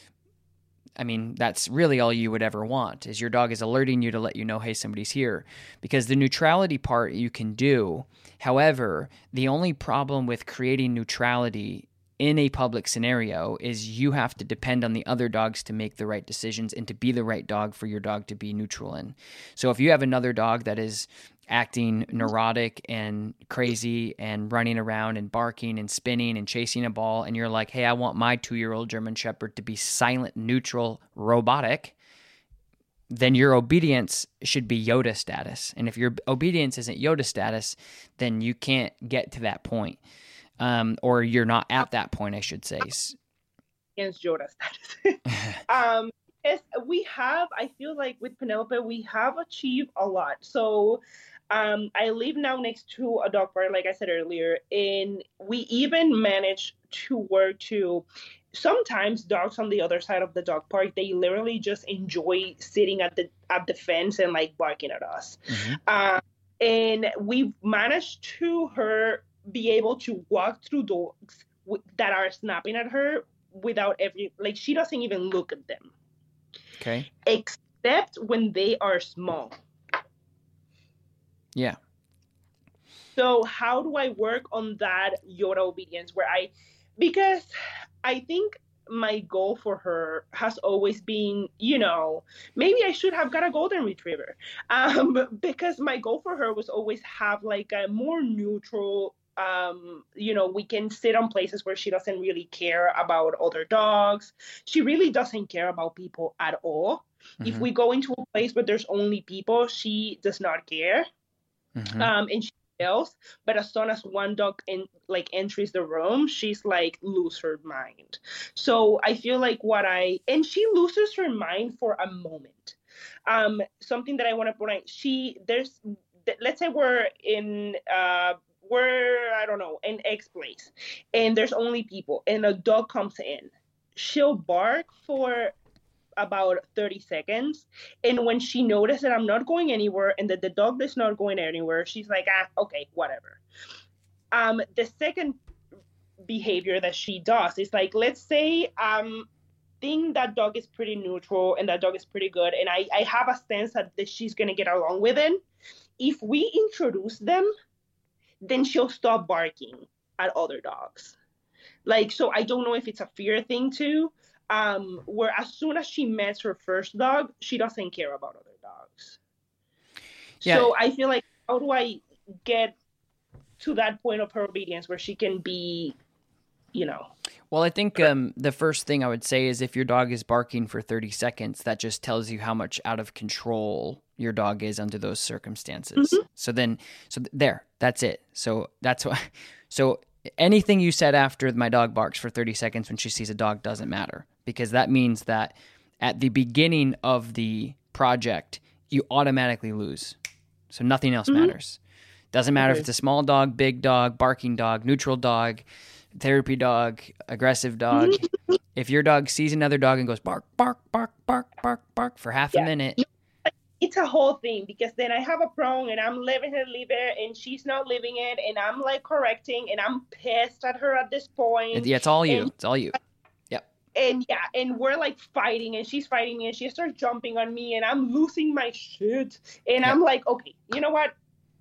I mean, that's really all you would ever want is your dog is alerting you to let you know, hey, somebody's here. Because the neutrality part you can do. However, the only problem with creating neutrality in a public scenario is you have to depend on the other dogs to make the right decisions and to be the right dog for your dog to be neutral in. So if you have another dog that is acting neurotic and crazy and running around and barking and spinning and chasing a ball, and you're like, hey, I want my two-year-old German Shepherd to be silent, neutral, robotic, then your obedience should be Yoda status. And if your obedience isn't Yoda status, then you can't get to that point. Um, or you're not at that point, I should say. Against Yoda status. um, yes, we have, I feel like with Penelope, we have achieved a lot. So um, I live now next to a dog park, like I said earlier, and we even managed to work to, sometimes dogs on the other side of the dog park, they literally just enjoy sitting at the at the fence and like barking at us. Mm-hmm. Uh, and we managed to her be able to walk through dogs w- that are snapping at her without every, like she doesn't even look at them. Okay. Except when they are small. Yeah. So how do I work on that Yoda obedience where I, because I think my goal for her has always been, you know, maybe I should have got a golden retriever. Um, because my goal for her was always have like a more neutral, um, you know, we can sit on places where she doesn't really care about other dogs. She really doesn't care about people at all. Mm-hmm. If we go into a place where there's only people, she does not care. Mm-hmm. Um, and she else, but as soon as one dog in like enters the room, she's like lose her mind. So I feel like what I and she loses her mind for a moment. Um, something that I want to point out, she there's let's say we're in uh we're I don't know in X place, and there's only people, and a dog comes in, she'll bark for about thirty seconds, and when she notices that I'm not going anywhere and that the dog is not going anywhere, she's like, ah, okay, whatever. Um the second behavior that she does is like, let's say um think that dog is pretty neutral and that dog is pretty good, and I, I have a sense that, that she's gonna get along with it. If we introduce them, then she'll stop barking at other dogs. Like, so I don't know if it's a fear thing too, um, where as soon as she meets her first dog, she doesn't care about other dogs. Yeah. So I feel like, how do I get to that point of her obedience where she can be, you know? Well, I think um, the first thing I would say is if your dog is barking for thirty seconds, that just tells you how much out of control your dog is under those circumstances. Mm-hmm. So then, so th- there, that's it. So that's why, so anything you said after my dog barks for thirty seconds when she sees a dog doesn't matter, because that means that at the beginning of the project, you automatically lose. So nothing else mm-hmm. matters. Doesn't matter okay. if it's a small dog, big dog, barking dog, neutral dog, therapy dog, aggressive dog. If your dog sees another dog and goes bark, bark, bark, bark, bark, bark for half yeah. a minute. It's a whole thing, because then I have a prong and I'm letting her live it and she's not living it, and I'm like correcting and I'm pissed at her at this point. Yeah, it's all you. And, it's all you. Yep. And yeah, and we're like fighting and she's fighting me and she starts jumping on me and I'm losing my shit. And yep. I'm like, okay, you know what?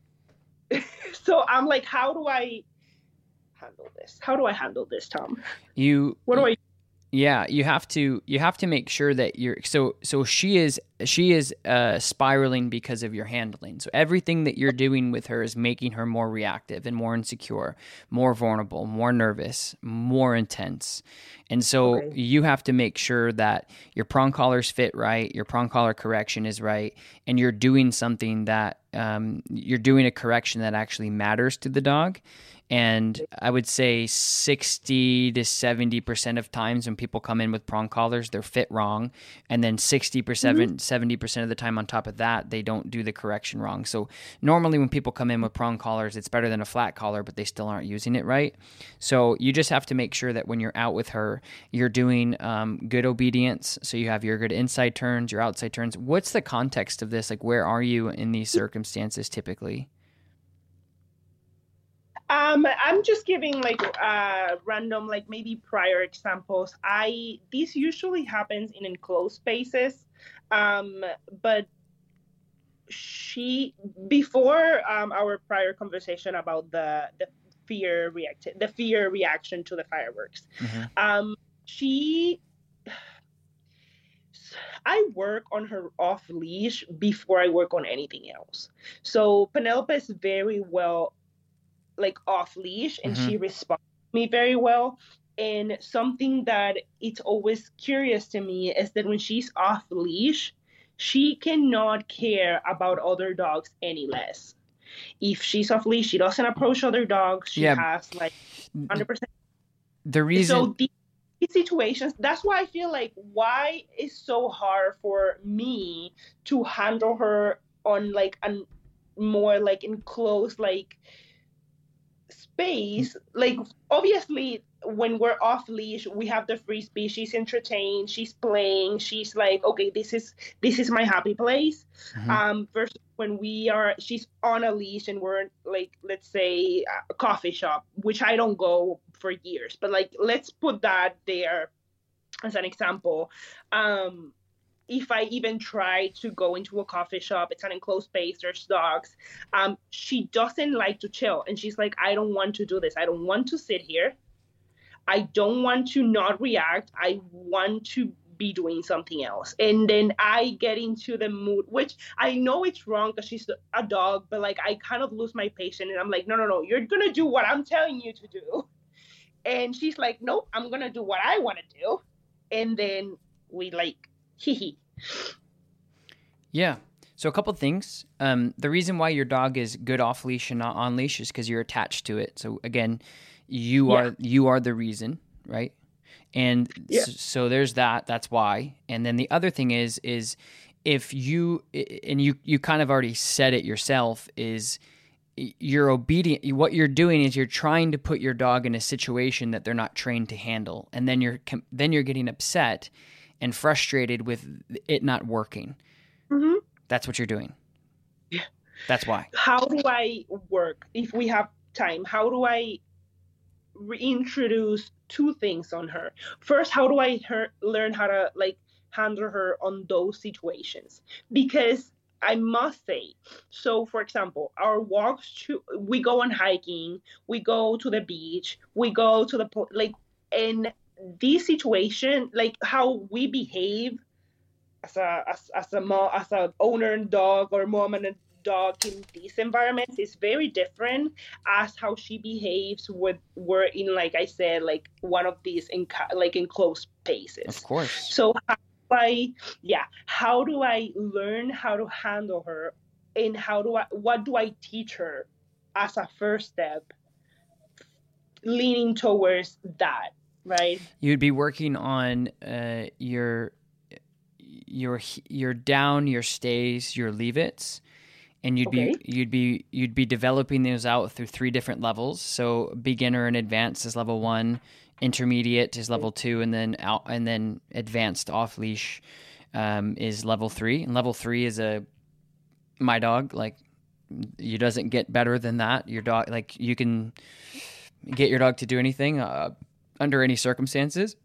So I'm like, how do I handle this? How do I handle this, Tom? You What do I Yeah, you have to you have to make sure that you're so so she is she is uh, spiraling because of your handling. So everything that you're doing with her is making her more reactive and more insecure, more vulnerable, more nervous, more intense. And so okay. you have to make sure that your prong collars fit right, your prong collar correction is right, and you're doing something that um, you're doing a correction that actually matters to the dog. And I would say sixty to seventy percent of times when people come in with prong collars, they're fit wrong. And then sixty percent, mm-hmm. seventy percent of the time on top of that, they don't do the correction wrong. So normally when people come in with prong collars, it's better than a flat collar, but they still aren't using it right. So you just have to make sure that when you're out with her, you're doing um, good obedience. So you have your good inside turns, your outside turns. What's the context of this? Like, where are you in these circumstances typically? Um, I'm just giving like uh, random, like maybe prior examples. I this usually happens in enclosed spaces, um, but she before um, our prior conversation about the the fear react the fear reaction to the fireworks. Mm-hmm. Um, she, I work on her off leash before I work on anything else. So Penelope is very well like off leash and mm-hmm. she responds to me very well. And something that it's always curious to me is that when she's off leash, she cannot care about other dogs any less. If she's off leash, she doesn't approach other dogs. She yeah. has like one hundred percent. The reason. So these situations, that's why I feel like why it's so hard for me to handle her on like a more like enclosed, like space. Like obviously when we're off leash we have the free speech, she's entertained, she's playing, she's like, okay, this is this is my happy place. Mm-hmm. um versus when we are she's on a leash and we're like, let's say a coffee shop, which I don't go for years, but like let's put that there as an example. um if I even try to go into a coffee shop, it's an enclosed space, there's dogs. Um, she doesn't like to chill. And she's like, I don't want to do this. I don't want to sit here. I don't want to not react. I want to be doing something else. And then I get into the mood, which I know it's wrong because she's a dog, but like I kind of lose my patience and I'm like, no, no, no, you're going to do what I'm telling you to do. And she's like, nope, I'm going to do what I want to do. And then we like, hee hee. Yeah. So a couple of things. Um, the reason why your dog is good off leash and not on leash is because you're attached to it. So again, you yeah. are you are the reason, right? And yeah. so, so there's that. That's why. And then the other thing is is if you and you you kind of already said it yourself is you're obedient. What you're doing is you're trying to put your dog in a situation that they're not trained to handle, and then you're then you're getting upset and frustrated with it not working. Mm-hmm. That's what you're doing. Yeah. That's why. How do I work if we have time? How do I reintroduce two things on her? First, how do I her, learn how to like handle her on those situations? Because I must say, so for example, our walks to, we go on hiking, we go to the beach, we go to the, like, in this situation, like how we behave as a, as, as a mom, as a owner and dog or mom and a dog in these environments is very different as how she behaves with, we're in, like I said, like one of these in, like enclosed spaces. Of course. So how I, yeah, how do I learn how to handle her, and how do I, what do I teach her as a first step, leaning towards that, right? You'd be working on uh, your your your down, your stays, your leave its, and you'd okay. be you'd be you'd be developing those out through three different levels. So beginner and advanced is level one. Intermediate is level two, and then out, and then advanced off leash um, is level three. And level three is a my dog. Like, you doesn't get better than that. Your dog, like, you can get your dog to do anything uh, under any circumstances.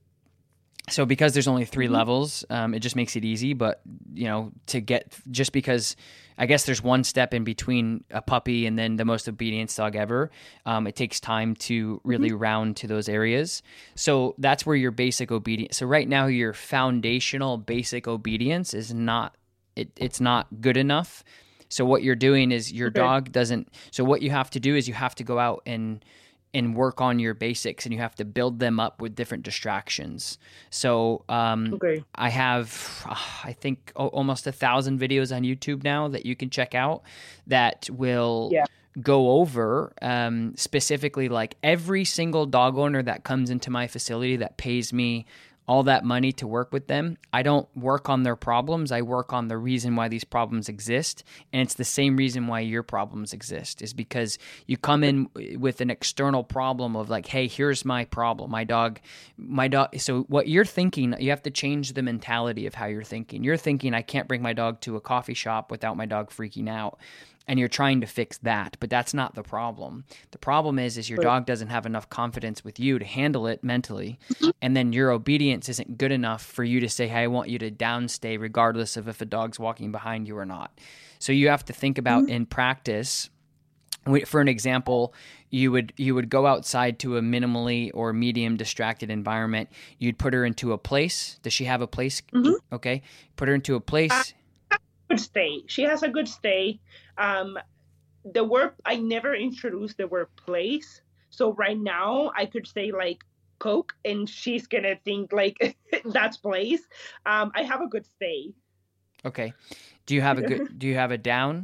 So because there's only three mm-hmm. levels, um, it just makes it easy. But, you know, to get, just because I guess there's one step in between a puppy and then the most obedience dog ever, um, it takes time to really mm-hmm. round to those areas. So that's where your basic obedience. So right now, your foundational basic obedience is not, it, it's not good enough. So what you're doing is your okay. dog doesn't, so what you have to do is you have to go out and and work on your basics, and you have to build them up with different distractions. So um, okay. I have, uh, I think, o- almost a thousand videos on YouTube now that you can check out that will yeah. go over um, specifically like every single dog owner that comes into my facility that pays me all that money to work with them. I don't work on their problems. I work on the reason why these problems exist. And it's the same reason why your problems exist, is because you come in with an external problem of like, hey, here's my problem. My dog, my dog. So what you're thinking, you have to change the mentality of how you're thinking. You're thinking, I can't bring my dog to a coffee shop without my dog freaking out. And you're trying to fix that, but that's not the problem. The problem is, is your dog doesn't have enough confidence with you to handle it mentally, and then your obedience isn't good enough for you to say, hey, I want you to downstay regardless of if a dog's walking behind you or not. So you have to think about mm-hmm. in practice. For an example, you would you would go outside to a minimally or medium distracted environment. You'd put her into a place. Does she have a place? Mm-hmm. Okay, put her into a place. Uh, good stay. She has a good stay. Um, the word, I never introduced the word place. So right now I could say like Coke and she's going to think like that's place. Um, I have a good stay. Okay. Do you have a good, do you have a down?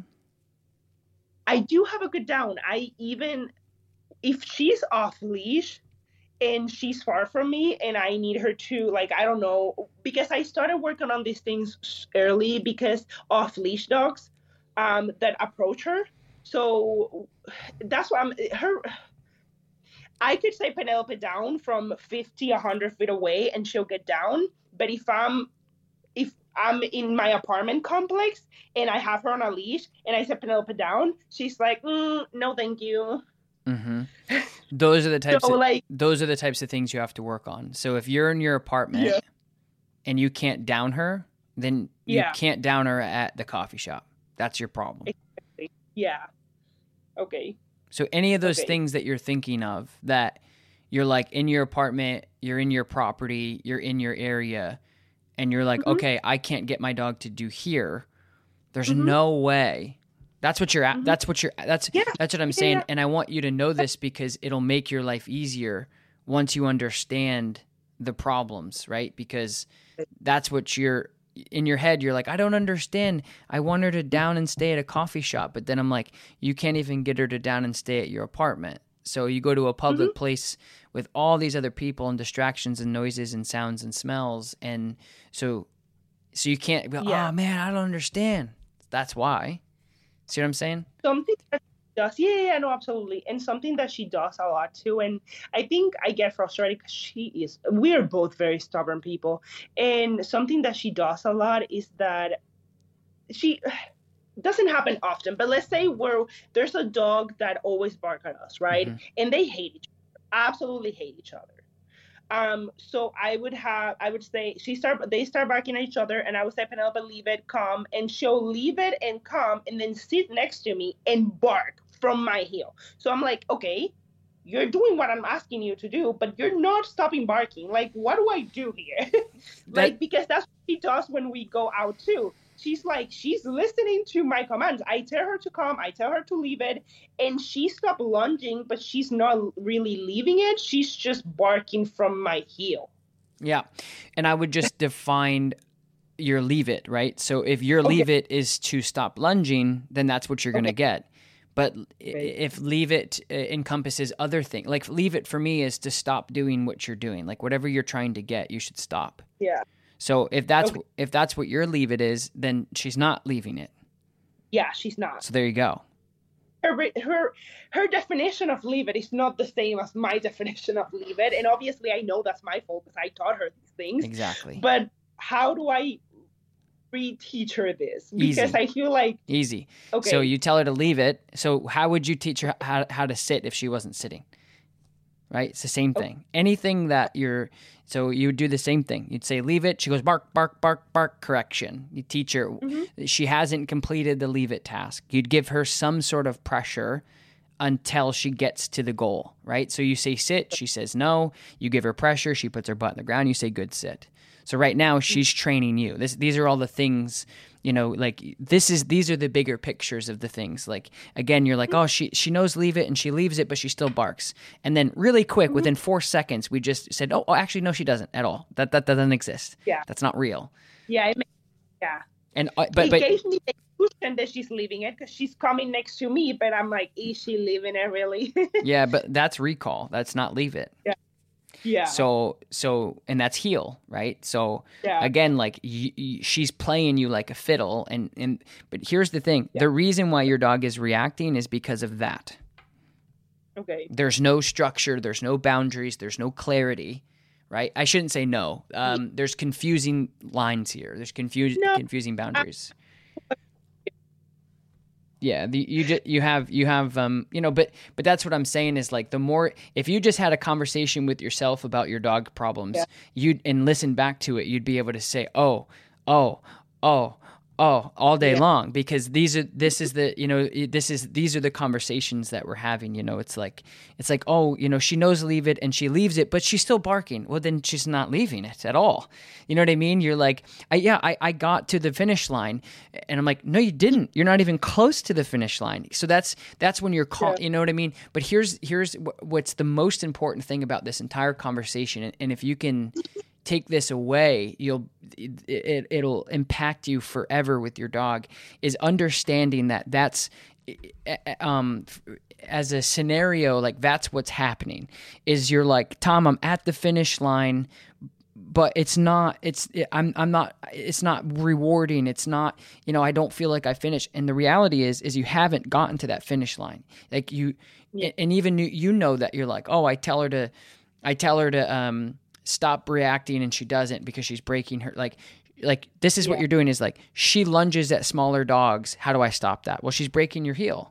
I do have a good down. I even, if she's off leash and she's far from me and I need her to, like, I don't know, because I started working on these things early because off leash dogs, Um, that approach her. So that's why I'm her. I could say Penelope down from fifty, a hundred feet away and she'll get down. But if I'm, if I'm in my apartment complex and I have her on a leash and I say Penelope down, she's like, mm, no, thank you. Mm-hmm. Those are the types. So, of, like, those are the types of things you have to work on. So if you're in your apartment yeah. and you can't down her, then Yeah. you can't down her at the coffee shop. That's your problem. Exactly. Yeah. Okay. So any of those Okay. things that you're thinking of that you're like in your apartment, you're in your property, you're in your area, and you're like, Mhm. okay, I can't get my dog to do here. There's Mhm. no way. That's what you're at. Mhm. That's what you're, that's, Yeah. that's what I'm Yeah, saying. yeah. And I want you to know this because it'll make your life easier once you understand the problems, right? Because that's what you're, in your head, you're like, I don't understand. I want her to down and stay at a coffee shop. But then I'm like, you can't even get her to down and stay at your apartment. So you go to a public Mhm. place with all these other people and distractions and noises and sounds and smells. And so, so you can't go, Yeah. oh man, I don't understand. That's why. See what I'm saying? Something that she does, yeah, yeah, no, absolutely, and something that she does a lot too. And I think I get frustrated because she is. We are both very stubborn people, and something that she does a lot is that she doesn't happen often. But let's say where there's a dog that always barks at us, right? Mhm. And they hate each other, absolutely hate each other. Um, so I would have, I would say, she start, they start barking at each other, and I would say, Penelope, leave it, come, and she'll leave it and come, and then sit next to me and bark from my heel. So I'm like, okay, you're doing what I'm asking you to do, but you're not stopping barking. Like, what do I do here? like, That- because that's what she does when we go out too. She's like, she's listening to my commands. I tell her to come, I tell her to leave it, and she stopped lunging, but she's not really leaving it. She's just barking from my heel. Yeah. And I would just define your leave it, right? So if your Okay. leave it is to stop lunging, then that's what you're going to Okay. get. But i- Okay. if leave it uh, encompasses other things, like leave it for me is to stop doing what you're doing. Like whatever you're trying to get, you should stop. Yeah. So if that's Okay. if that's what your leave it is, then she's not leaving it. Yeah, she's not. So there you go. Her her her definition of leave it is not the same as my definition of leave it, and obviously I know that's my fault because I taught her these things. Exactly. But how do I reteach her this? Because Easy. I feel like Easy. okay, So you tell her to leave it. So how would you teach her how, how to sit if she wasn't sitting? Right? It's the same thing. Anything that you're, so you would do the same thing. You'd say, leave it. She goes, bark, bark, bark, bark, correction. You teach her, Mhm. she hasn't completed the leave it task. You'd give her some sort of pressure until she gets to the goal, right? So you say sit, she says no. You give her pressure, she puts her butt in the ground, you say good sit. So right now she's training you. This, these are all the things, you know, like this is, these are the bigger pictures of the things. Like, again, you're like, oh, she, she knows leave it and she leaves it, but she still barks. And then really quick, within four seconds, we just said, oh, oh, actually, no, she doesn't at all. That, that doesn't exist. Yeah. That's not real. yeah, it makes, yeah. And, uh, but, it but gave me the illusion that she's leaving it because she's coming next to me, but I'm like, is she leaving it really? yeah, but that's recall. That's not leave it. yeah. So, so, and that's heel, right? So yeah. again, like y- y- she's playing you like a fiddle. And, and, but here's the thing. The reason why your dog is reacting is because of that. okay. There's no structure. There's no boundaries. There's no clarity, right? I shouldn't say no. Um, there's confusing lines here. There's confusing, No. confusing boundaries. Yeah, the, you just you have you have um you know, but but that's what I'm saying is like the more if you just had a conversation with yourself about your dog problems, Yeah. you'd and listen back to it, you'd be able to say, oh, oh, oh, oh, all day Yeah. long because these are this is the you know this is these are the conversations that we're having. You know, it's like it's like oh you know she knows leave it and she leaves it, but she's still barking. Well, then she's not leaving it at all. You know what I mean? You're like, I, yeah, I, I got to the finish line, and I'm like, no, you didn't. You're not even close to the finish line. So that's that's when you're caught. Yeah. You know what I mean? But here's here's wh- what's the most important thing about this entire conversation, and, and if you can take this away, you'll it, it it'll impact you forever with your dog. Is understanding that that's um as a scenario like that's what's happening. Is you're like Tom, I'm at the finish line. But it's not. It's I'm. I'm not. It's not rewarding. It's not. You know. I don't feel like I finished. And the reality is, is you haven't gotten to that finish line. Like you, Yeah. and even you, you know that you're like, oh, I tell her to, I tell her to um stop reacting, and she doesn't because she's breaking her. Like, like this is what Yeah. you're doing is like she lunges at smaller dogs. How do I stop that? Well, she's breaking your heel.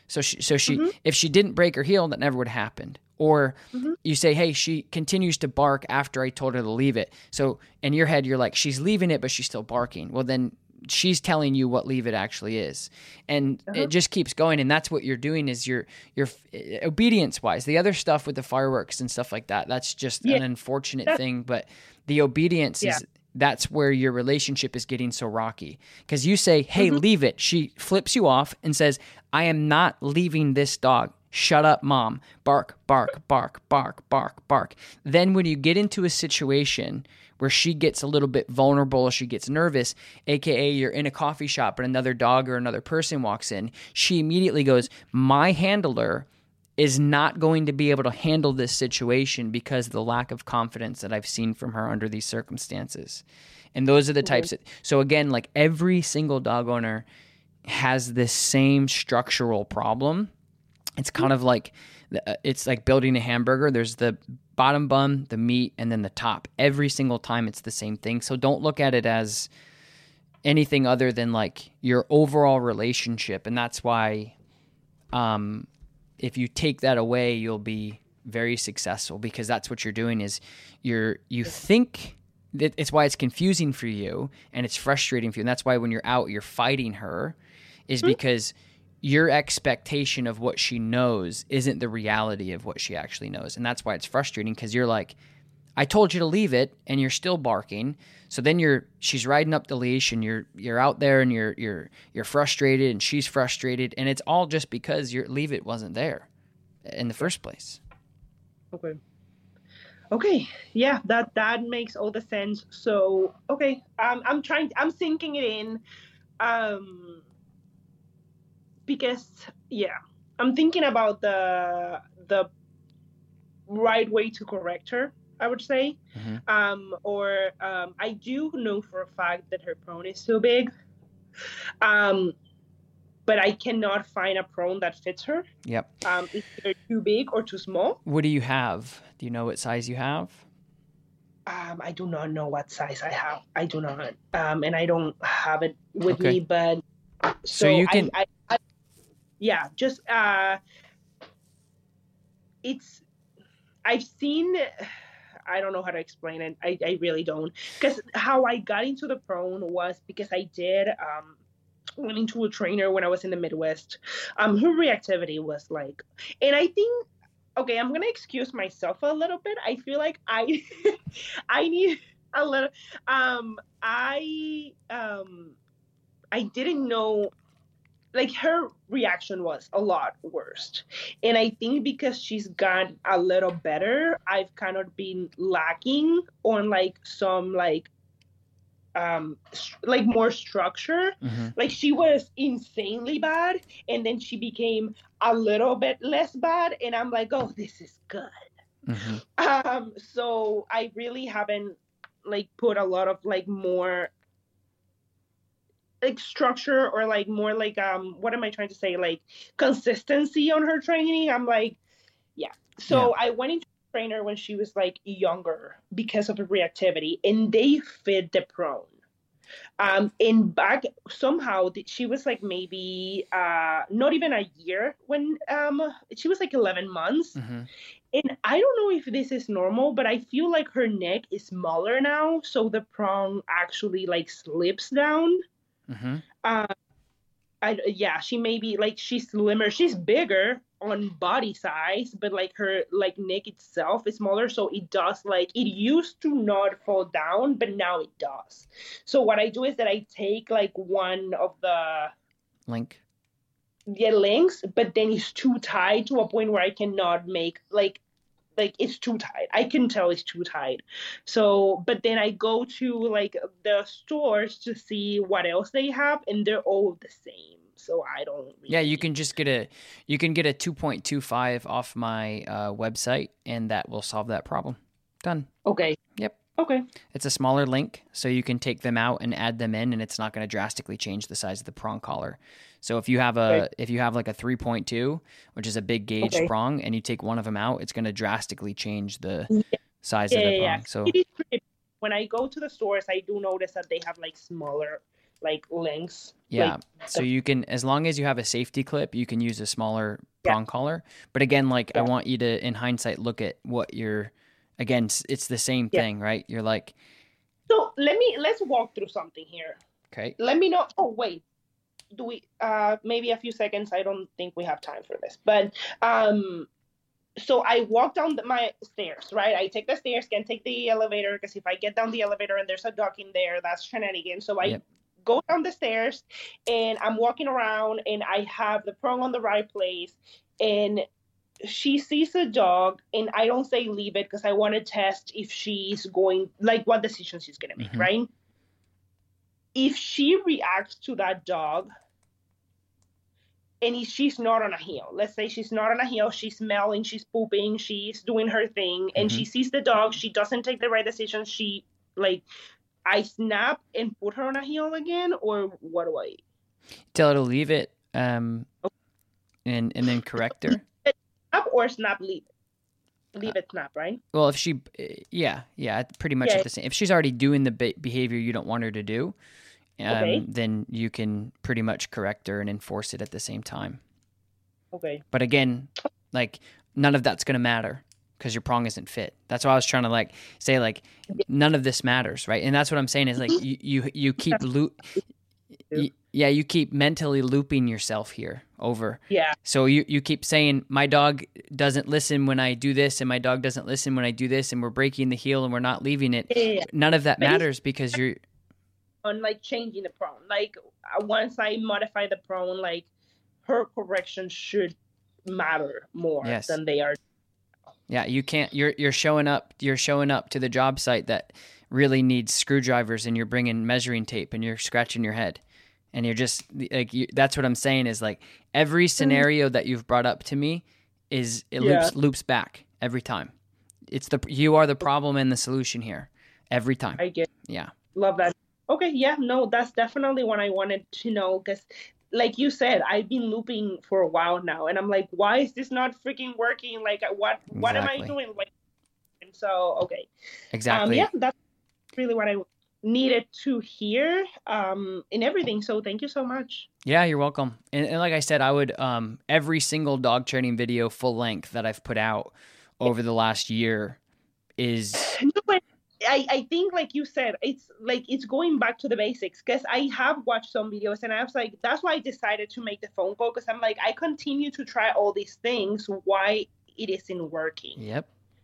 So she, so she, Mm-hmm. if she didn't break her heel, that never would have happened. Or Mm-hmm. you say, hey, she continues to bark after I told her to leave it. So in your head, you're like, she's leaving it, but she's still barking. Well, then she's telling you what leave it actually is. And Uh-huh. it just keeps going. And that's what you're doing is you're, you're obedience wise, the other stuff with the fireworks and stuff like that, that's just Yeah. an unfortunate That's- thing. But the obedience Yeah. is, that's where your relationship is getting so rocky. Because you say, hey, Mm-hmm. leave it. She flips you off and says, I am not leaving this dog. Shut up, mom. Bark, bark, bark, bark, bark, bark. Then when you get into a situation where she gets a little bit vulnerable or she gets nervous, aka you're in a coffee shop and another dog or another person walks in, she immediately goes, my handler is not going to be able to handle this situation because of the lack of confidence that I've seen from her under these circumstances. And those are the types that, so again, like every single dog owner has this same structural problem. It's kind of like, it's like building a hamburger. There's the bottom bun, the meat, and then the top. Every single time it's the same thing. So don't look at it as anything other than like your overall relationship. And that's why, um, if you take that away, you'll be very successful, because that's what you're doing is you're, you think that it's why it's confusing for you and it's frustrating for you. And that's why when you're out, you're fighting her, is because your expectation of what she knows isn't the reality of what she actually knows. And that's why it's frustrating, because you're like, I told you to leave it and you're still barking. So then you're, she's riding up the leash and you're, you're out there and you're, you're, you're frustrated and she's frustrated. And it's all just because your leave it wasn't there in the first place. Okay. Okay. Yeah, that, that makes all the sense. So, okay. Um, I'm trying, I'm sinking it in. Um, because yeah, I'm thinking about the, the right way to correct her, I would say. Mm-hmm. Um, or um, I do know for a fact that her prone is too big. Um, but I cannot find a prone that fits her. Yep. Um, it's either too big or too small. What do you have? Do you know what size you have? Um, I do not know what size I have. I do not. Um, and I don't have it with Okay. me, but so, So you can- I, I, I yeah, just, uh, it's, I've seen, I don't know how to explain it. I, I really don't. Because how I got into the prone was because I did, um, went into a trainer when I was in the Midwest. Um, her reactivity was like, and I think, okay, I'm going to excuse myself a little bit. I feel like I, I need a little, um, I, um, I didn't know, like her reaction was a lot worse. And I think because she's gotten a little better, I've kind of been lacking on like some like, um, st- like more structure. Mm-hmm. Like she was insanely bad and then she became a little bit less bad. And I'm like, oh, this is good. Mm-hmm. Um, so I really haven't like put a lot of like more like structure or like more like um what am I trying to say, like consistency on her training. I'm like, yeah. So I went into a trainer when she was like younger because of the reactivity, and they fit the prone. Um, and back somehow she was like maybe uh not even a year when um she was like eleven months. Mm-hmm. And I don't know if this is normal, but I feel like her neck is smaller now, so the prong actually like slips down. Mm-hmm. Uh, I yeah, she may be like she's slimmer, she's bigger on body size, but like her like neck itself is smaller, so it does like it used to not fall down, but now it does. So what I do is that I take like one of the Link. yeah links, but then it's too tight to a point where I cannot make like like it's too tight. I can tell it's too tight. So, but then I go to like the stores to see what else they have, and they're all the same. So I don't. Really... Yeah, you can just get a you can get a two point two five off my uh, website, and that will solve that problem. Done. Okay. Yep. Okay. It's a smaller link, so you can take them out and add them in, and it's not going to drastically change the size of the prong collar. So if you have a Okay. if you have like a three point two, which is a big gauge Okay. prong, and you take one of them out, it's going to drastically change the Yeah. size Yeah, of the yeah, prong. yeah. So It is pretty- when I go to the stores, I do notice that they have like smaller like lengths. Yeah. Like, So the, you can, as long as you have a safety clip, you can use a smaller prong yeah. collar. But again, like Yeah. I want you to, in hindsight, look at what you're, again, s- it's the same Yeah. thing, right? You're like, So let me, let's walk through something here. okay. Let me know. Oh, wait. Do we, uh, maybe a few seconds. I don't think we have time for this, but, um, so I walk down the, my stairs, right? I take the stairs, can take the elevator, because if I get down the elevator and there's a dog in there, that's shenanigans. So I Yep. go down the stairs and I'm walking around and I have the prong on the right place, and she sees a dog and I don't say leave it because I want to test if she's going, like what decision she's going to make, Mhm. right? If she reacts to that dog, and if she's not on a heel, let's say she's not on a heel, she's smelling, she's pooping, she's doing her thing, and Mhm. she sees the dog, she doesn't take the right decision, she, like, I snap and put her on a heel again, or what do I? Tell her to leave it, um, and and then correct her. Snap or snap, leave it. Leave it, snap, right? Well, if she, yeah, yeah, pretty much Yeah. at the same. If she's already doing the be- behavior you don't want her to do, um, Okay. then you can pretty much correct her and enforce it at the same time. Okay. But again, like none of that's going to matter because your prong isn't fit. That's why I was trying to like say like none of this matters, right? And that's what I'm saying is like you you, you keep loop, yeah, you keep mentally looping yourself here over. Yeah. So you you keep saying my dog doesn't listen when I do this, and my dog doesn't listen when I do this, and we're breaking the heel and we're not leaving it. Yeah. None of that But it's- matters because you're. On like changing the prong, like uh, once I modify the prong, like her corrections should matter more Yes. than they are. Yeah, you can't. You're you're showing up. You're showing up to the job site that really needs screwdrivers, and you're bringing measuring tape, and you're scratching your head, and you're just like you, that's what I'm saying is like every scenario that you've brought up to me is it Yeah. loops loops back every time. It's the you are the problem and the solution here every time. I get. Yeah. Love that. Okay, yeah, no, that's definitely what I wanted to know, because like you said, I've been looping for a while now, and I'm like, why is this not freaking working? Like, what what am I Exactly. doing? Like, and so okay, Exactly. um, yeah, that's really what I needed to hear, um, in everything. So thank you so much. Yeah, you're welcome. And, and like I said, I would um every single dog training video full length that I've put out over the last year is No, but I, I think like you said, it's like it's going back to the basics, because I have watched some videos and I was like, that's why I decided to make the phone call, because I'm like, I continue to try all these things, why it isn't working. yep.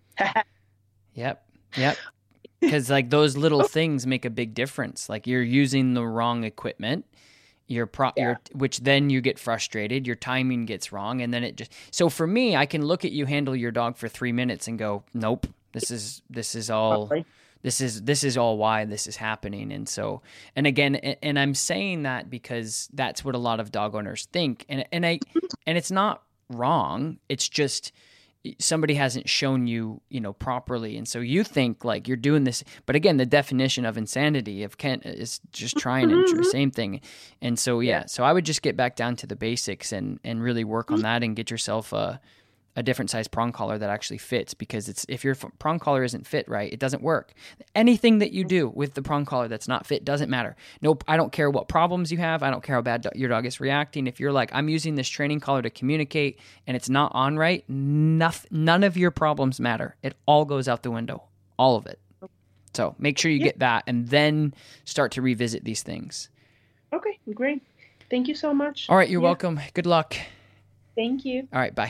Yep. Yep. Because like those little things make a big difference. Like you're using the wrong equipment, you're pro, Yeah. you're, which then you get frustrated. Your timing gets wrong, and then it just. So for me, I can look at you handle your dog for three minutes and go, nope, this is this is all. Right. This is this is all why this is happening. And so, and again, and, and I'm saying that because that's what a lot of dog owners think, and and I and it's not wrong. It's just somebody hasn't shown you, you know, properly. And so you think like you're doing this, but again, the definition of insanity of Kent is just trying and tr- same thing. And so, yeah, Yeah. so I would just get back down to the basics and, and really work on that and get yourself a, a different size prong collar that actually fits, because it's, if your f- prong collar isn't fit right, it doesn't work. Anything that you do with the prong collar that's not fit doesn't matter. Nope. I don't care what problems you have. I don't care how bad do- your dog is reacting. If you're like, I'm using this training collar to communicate and it's not on right, nothing, none of your problems matter. It all goes out the window, all of it. So make sure you Yeah. get that and then start to revisit these things. Okay, great. Thank you so much. All right. You're Yeah. welcome. Good luck. Thank you. All right, bye.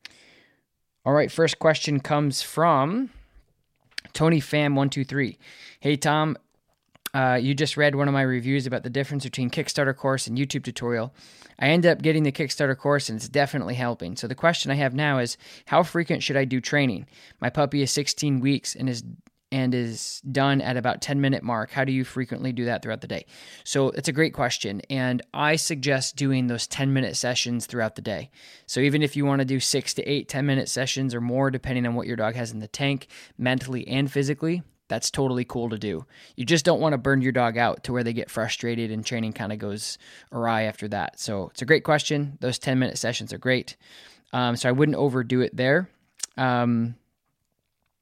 All right, first question comes from Tony Pham one two three. Hey Tom, uh, you just read one of my reviews about the difference between Kickstarter course and YouTube tutorial. I ended up getting the Kickstarter course and it's definitely helping. So the question I have now is, how frequent should I do training? My puppy is sixteen weeks and is and is done at about ten minute mark. How do you frequently do that throughout the day? So it's a great question. And I suggest doing those ten minute sessions throughout the day. So even if you want to do six to eight ten minute sessions or more, depending on what your dog has in the tank, mentally and physically, that's totally cool to do. You just don't want to burn your dog out to where they get frustrated and training kind of goes awry after that. So it's a great question. Those ten minute sessions are great. Um, so I wouldn't overdo it there. Um,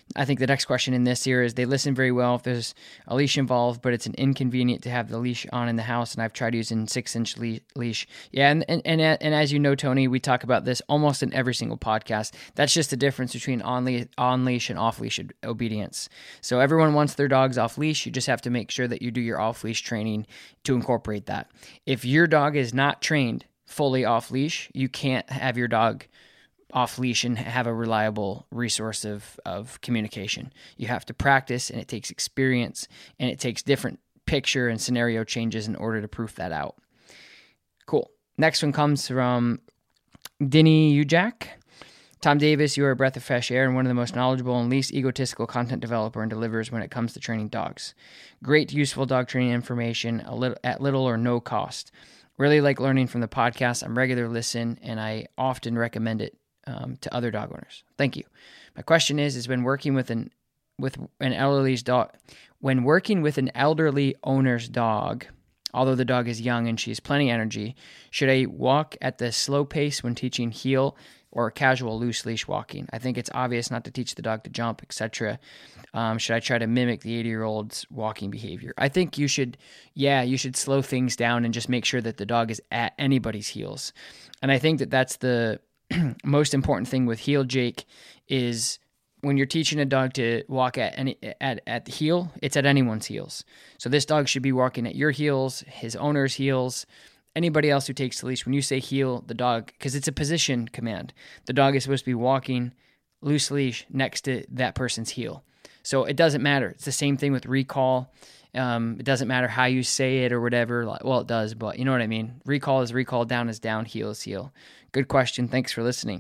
I think the next question in this here is they listen very well if there's a leash involved, but it's an inconvenient to have the leash on in the house, and I've tried using six-inch le- leash. Yeah, and, and and and as you know, Tony, we talk about this almost in every single podcast. That's just the difference between on, le- on leash and off-leash obedience. So everyone wants their dogs off-leash. You just have to make sure that you do your off-leash training to incorporate that. If your dog is not trained fully off-leash, you can't have your dog off leash and have a reliable resource of, of communication. You have to practice, and it takes experience, and it takes different picture and scenario changes in order to proof that out. Cool. Next one comes from Dinny Ujak. Tom Davis, you are a breath of fresh air and one of the most knowledgeable and least egotistical content developer and delivers when it comes to training dogs. Great, useful dog training information a little, at little or no cost. Really like learning from the podcast. I'm regular listen, and I often recommend it Um, to other dog owners. Thank you. My question is: is when working with an with an elderly dog, when working with an elderly owner's dog, although the dog is young and she has plenty of energy, should I walk at the slow pace when teaching heel or casual loose leash walking? I think it's obvious not to teach the dog to jump, et cetera. Um, should I try to mimic the eighty-year-old's walking behavior? I think you should, yeah, you should slow things down and just make sure that the dog is at anybody's heels. And I think that that's the most important thing with heel Jake is when you're teaching a dog to walk at any at, at the heel, it's at anyone's heels. So this dog should be walking at your heels, his owner's heels, anybody else who takes the leash. When you say heel, the dog, because it's a position command, the dog is supposed to be walking loose leash next to that person's heel. So it doesn't matter. It's the same thing with recall. Um, it doesn't matter how you say it or whatever. Well, it does, but you know what I mean. Recall is recall, down is down, heel is heel. Good question. Thanks for listening.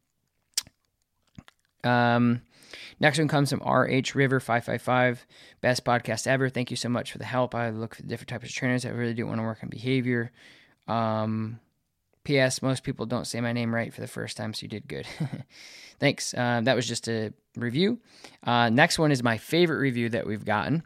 Um, next one comes from R H River five five five. Best podcast ever. Thank you so much for the help. I look for different types of trainers. I really do want to work on behavior. Um, P S. Most people don't say my name right for the first time, so you did good. Thanks. Uh, that was just a review. Uh, next one is my favorite review that we've gotten.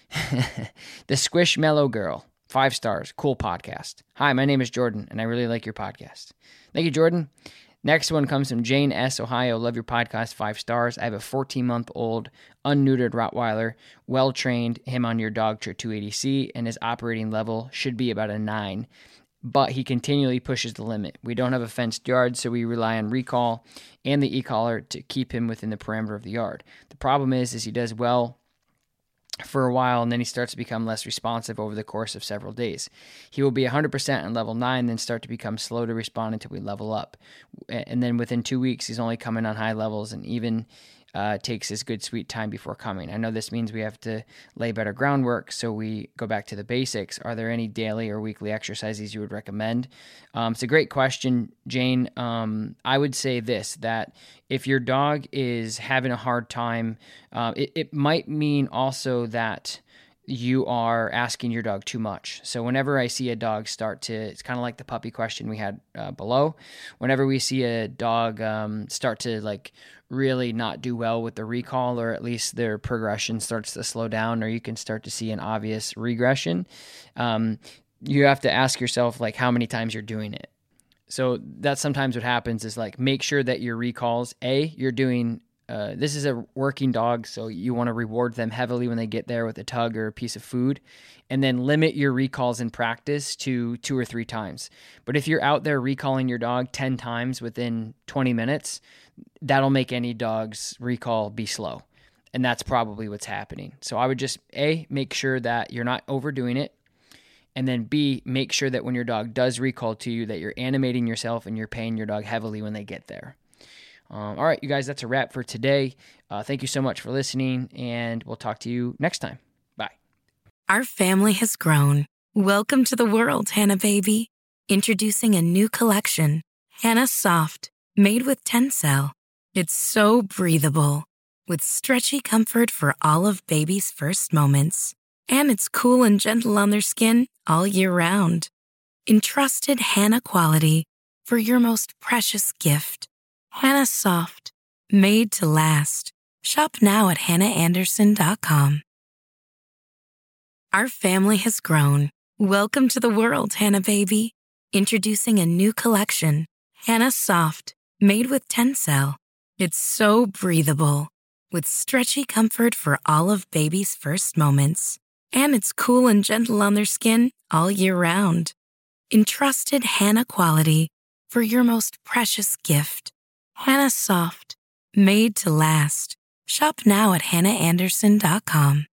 The Squishmallow Girl. Five stars. Cool podcast. Hi, my name is Jordan, and I really like your podcast. Thank you, Jordan. Next one comes from Jane S., Ohio. Love your podcast. Five stars. I have a fourteen-month-old unneutered Rottweiler. Well-trained. Him on your dog Dog two eighty C, and his operating level should be about a nine. But he continually pushes the limit. We don't have a fenced yard, so we rely on recall and the e-collar to keep him within the parameter of the yard. The problem is, is he does well for a while, and then he starts to become less responsive over the course of several days. He will be one hundred percent on level nine, then start to become slow to respond until we level up. And then within two weeks, he's only coming on high levels and even uh, takes his good sweet time before coming. I know this means we have to lay better groundwork, so we go back to the basics. Are there any daily or weekly exercises you would recommend? Um, it's a great question, Jane. Um, I would say this, that if your dog is having a hard time, uh, it, it might mean also that you are asking your dog too much. So whenever I see a dog start to, it's kind of like the puppy question we had uh, below. Whenever we see a dog um, start to like really not do well with the recall, or at least their progression starts to slow down, or you can start to see an obvious regression, um, you have to ask yourself like how many times you're doing it. So that's sometimes what happens is like make sure that your recalls, A, you're doing Uh, this is a working dog, so you want to reward them heavily when they get there with a tug or a piece of food, and then limit your recalls in practice to two or three times. But if you're out there recalling your dog ten times within twenty minutes, that'll make any dog's recall be slow, and that's probably what's happening. So I would just, A, make sure that you're not overdoing it, and then B, make sure that when your dog does recall to you that you're animating yourself and you're paying your dog heavily when they get there. Um, all right, you guys, that's a wrap for today. Uh, thank you so much for listening, and we'll talk to you next time. Bye. Our family has grown. Welcome to the world, Hannah Baby. Introducing a new collection, Hannah Soft, made with Tencel. It's so breathable, with stretchy comfort for all of baby's first moments. And it's cool and gentle on their skin all year round. Entrusted Hannah quality for your most precious gift. Hannah Soft, made to last. Shop now at hannah anderson dot com. Our family has grown. Welcome to the world, Hannah Baby. Introducing a new collection, Hannah Soft, made with Tencel. It's so breathable, with stretchy comfort for all of baby's first moments. And it's cool and gentle on their skin all year round. Entrusted Hannah quality for your most precious gift. Hannah Soft, made to last. Shop now at hannah anderson dot com.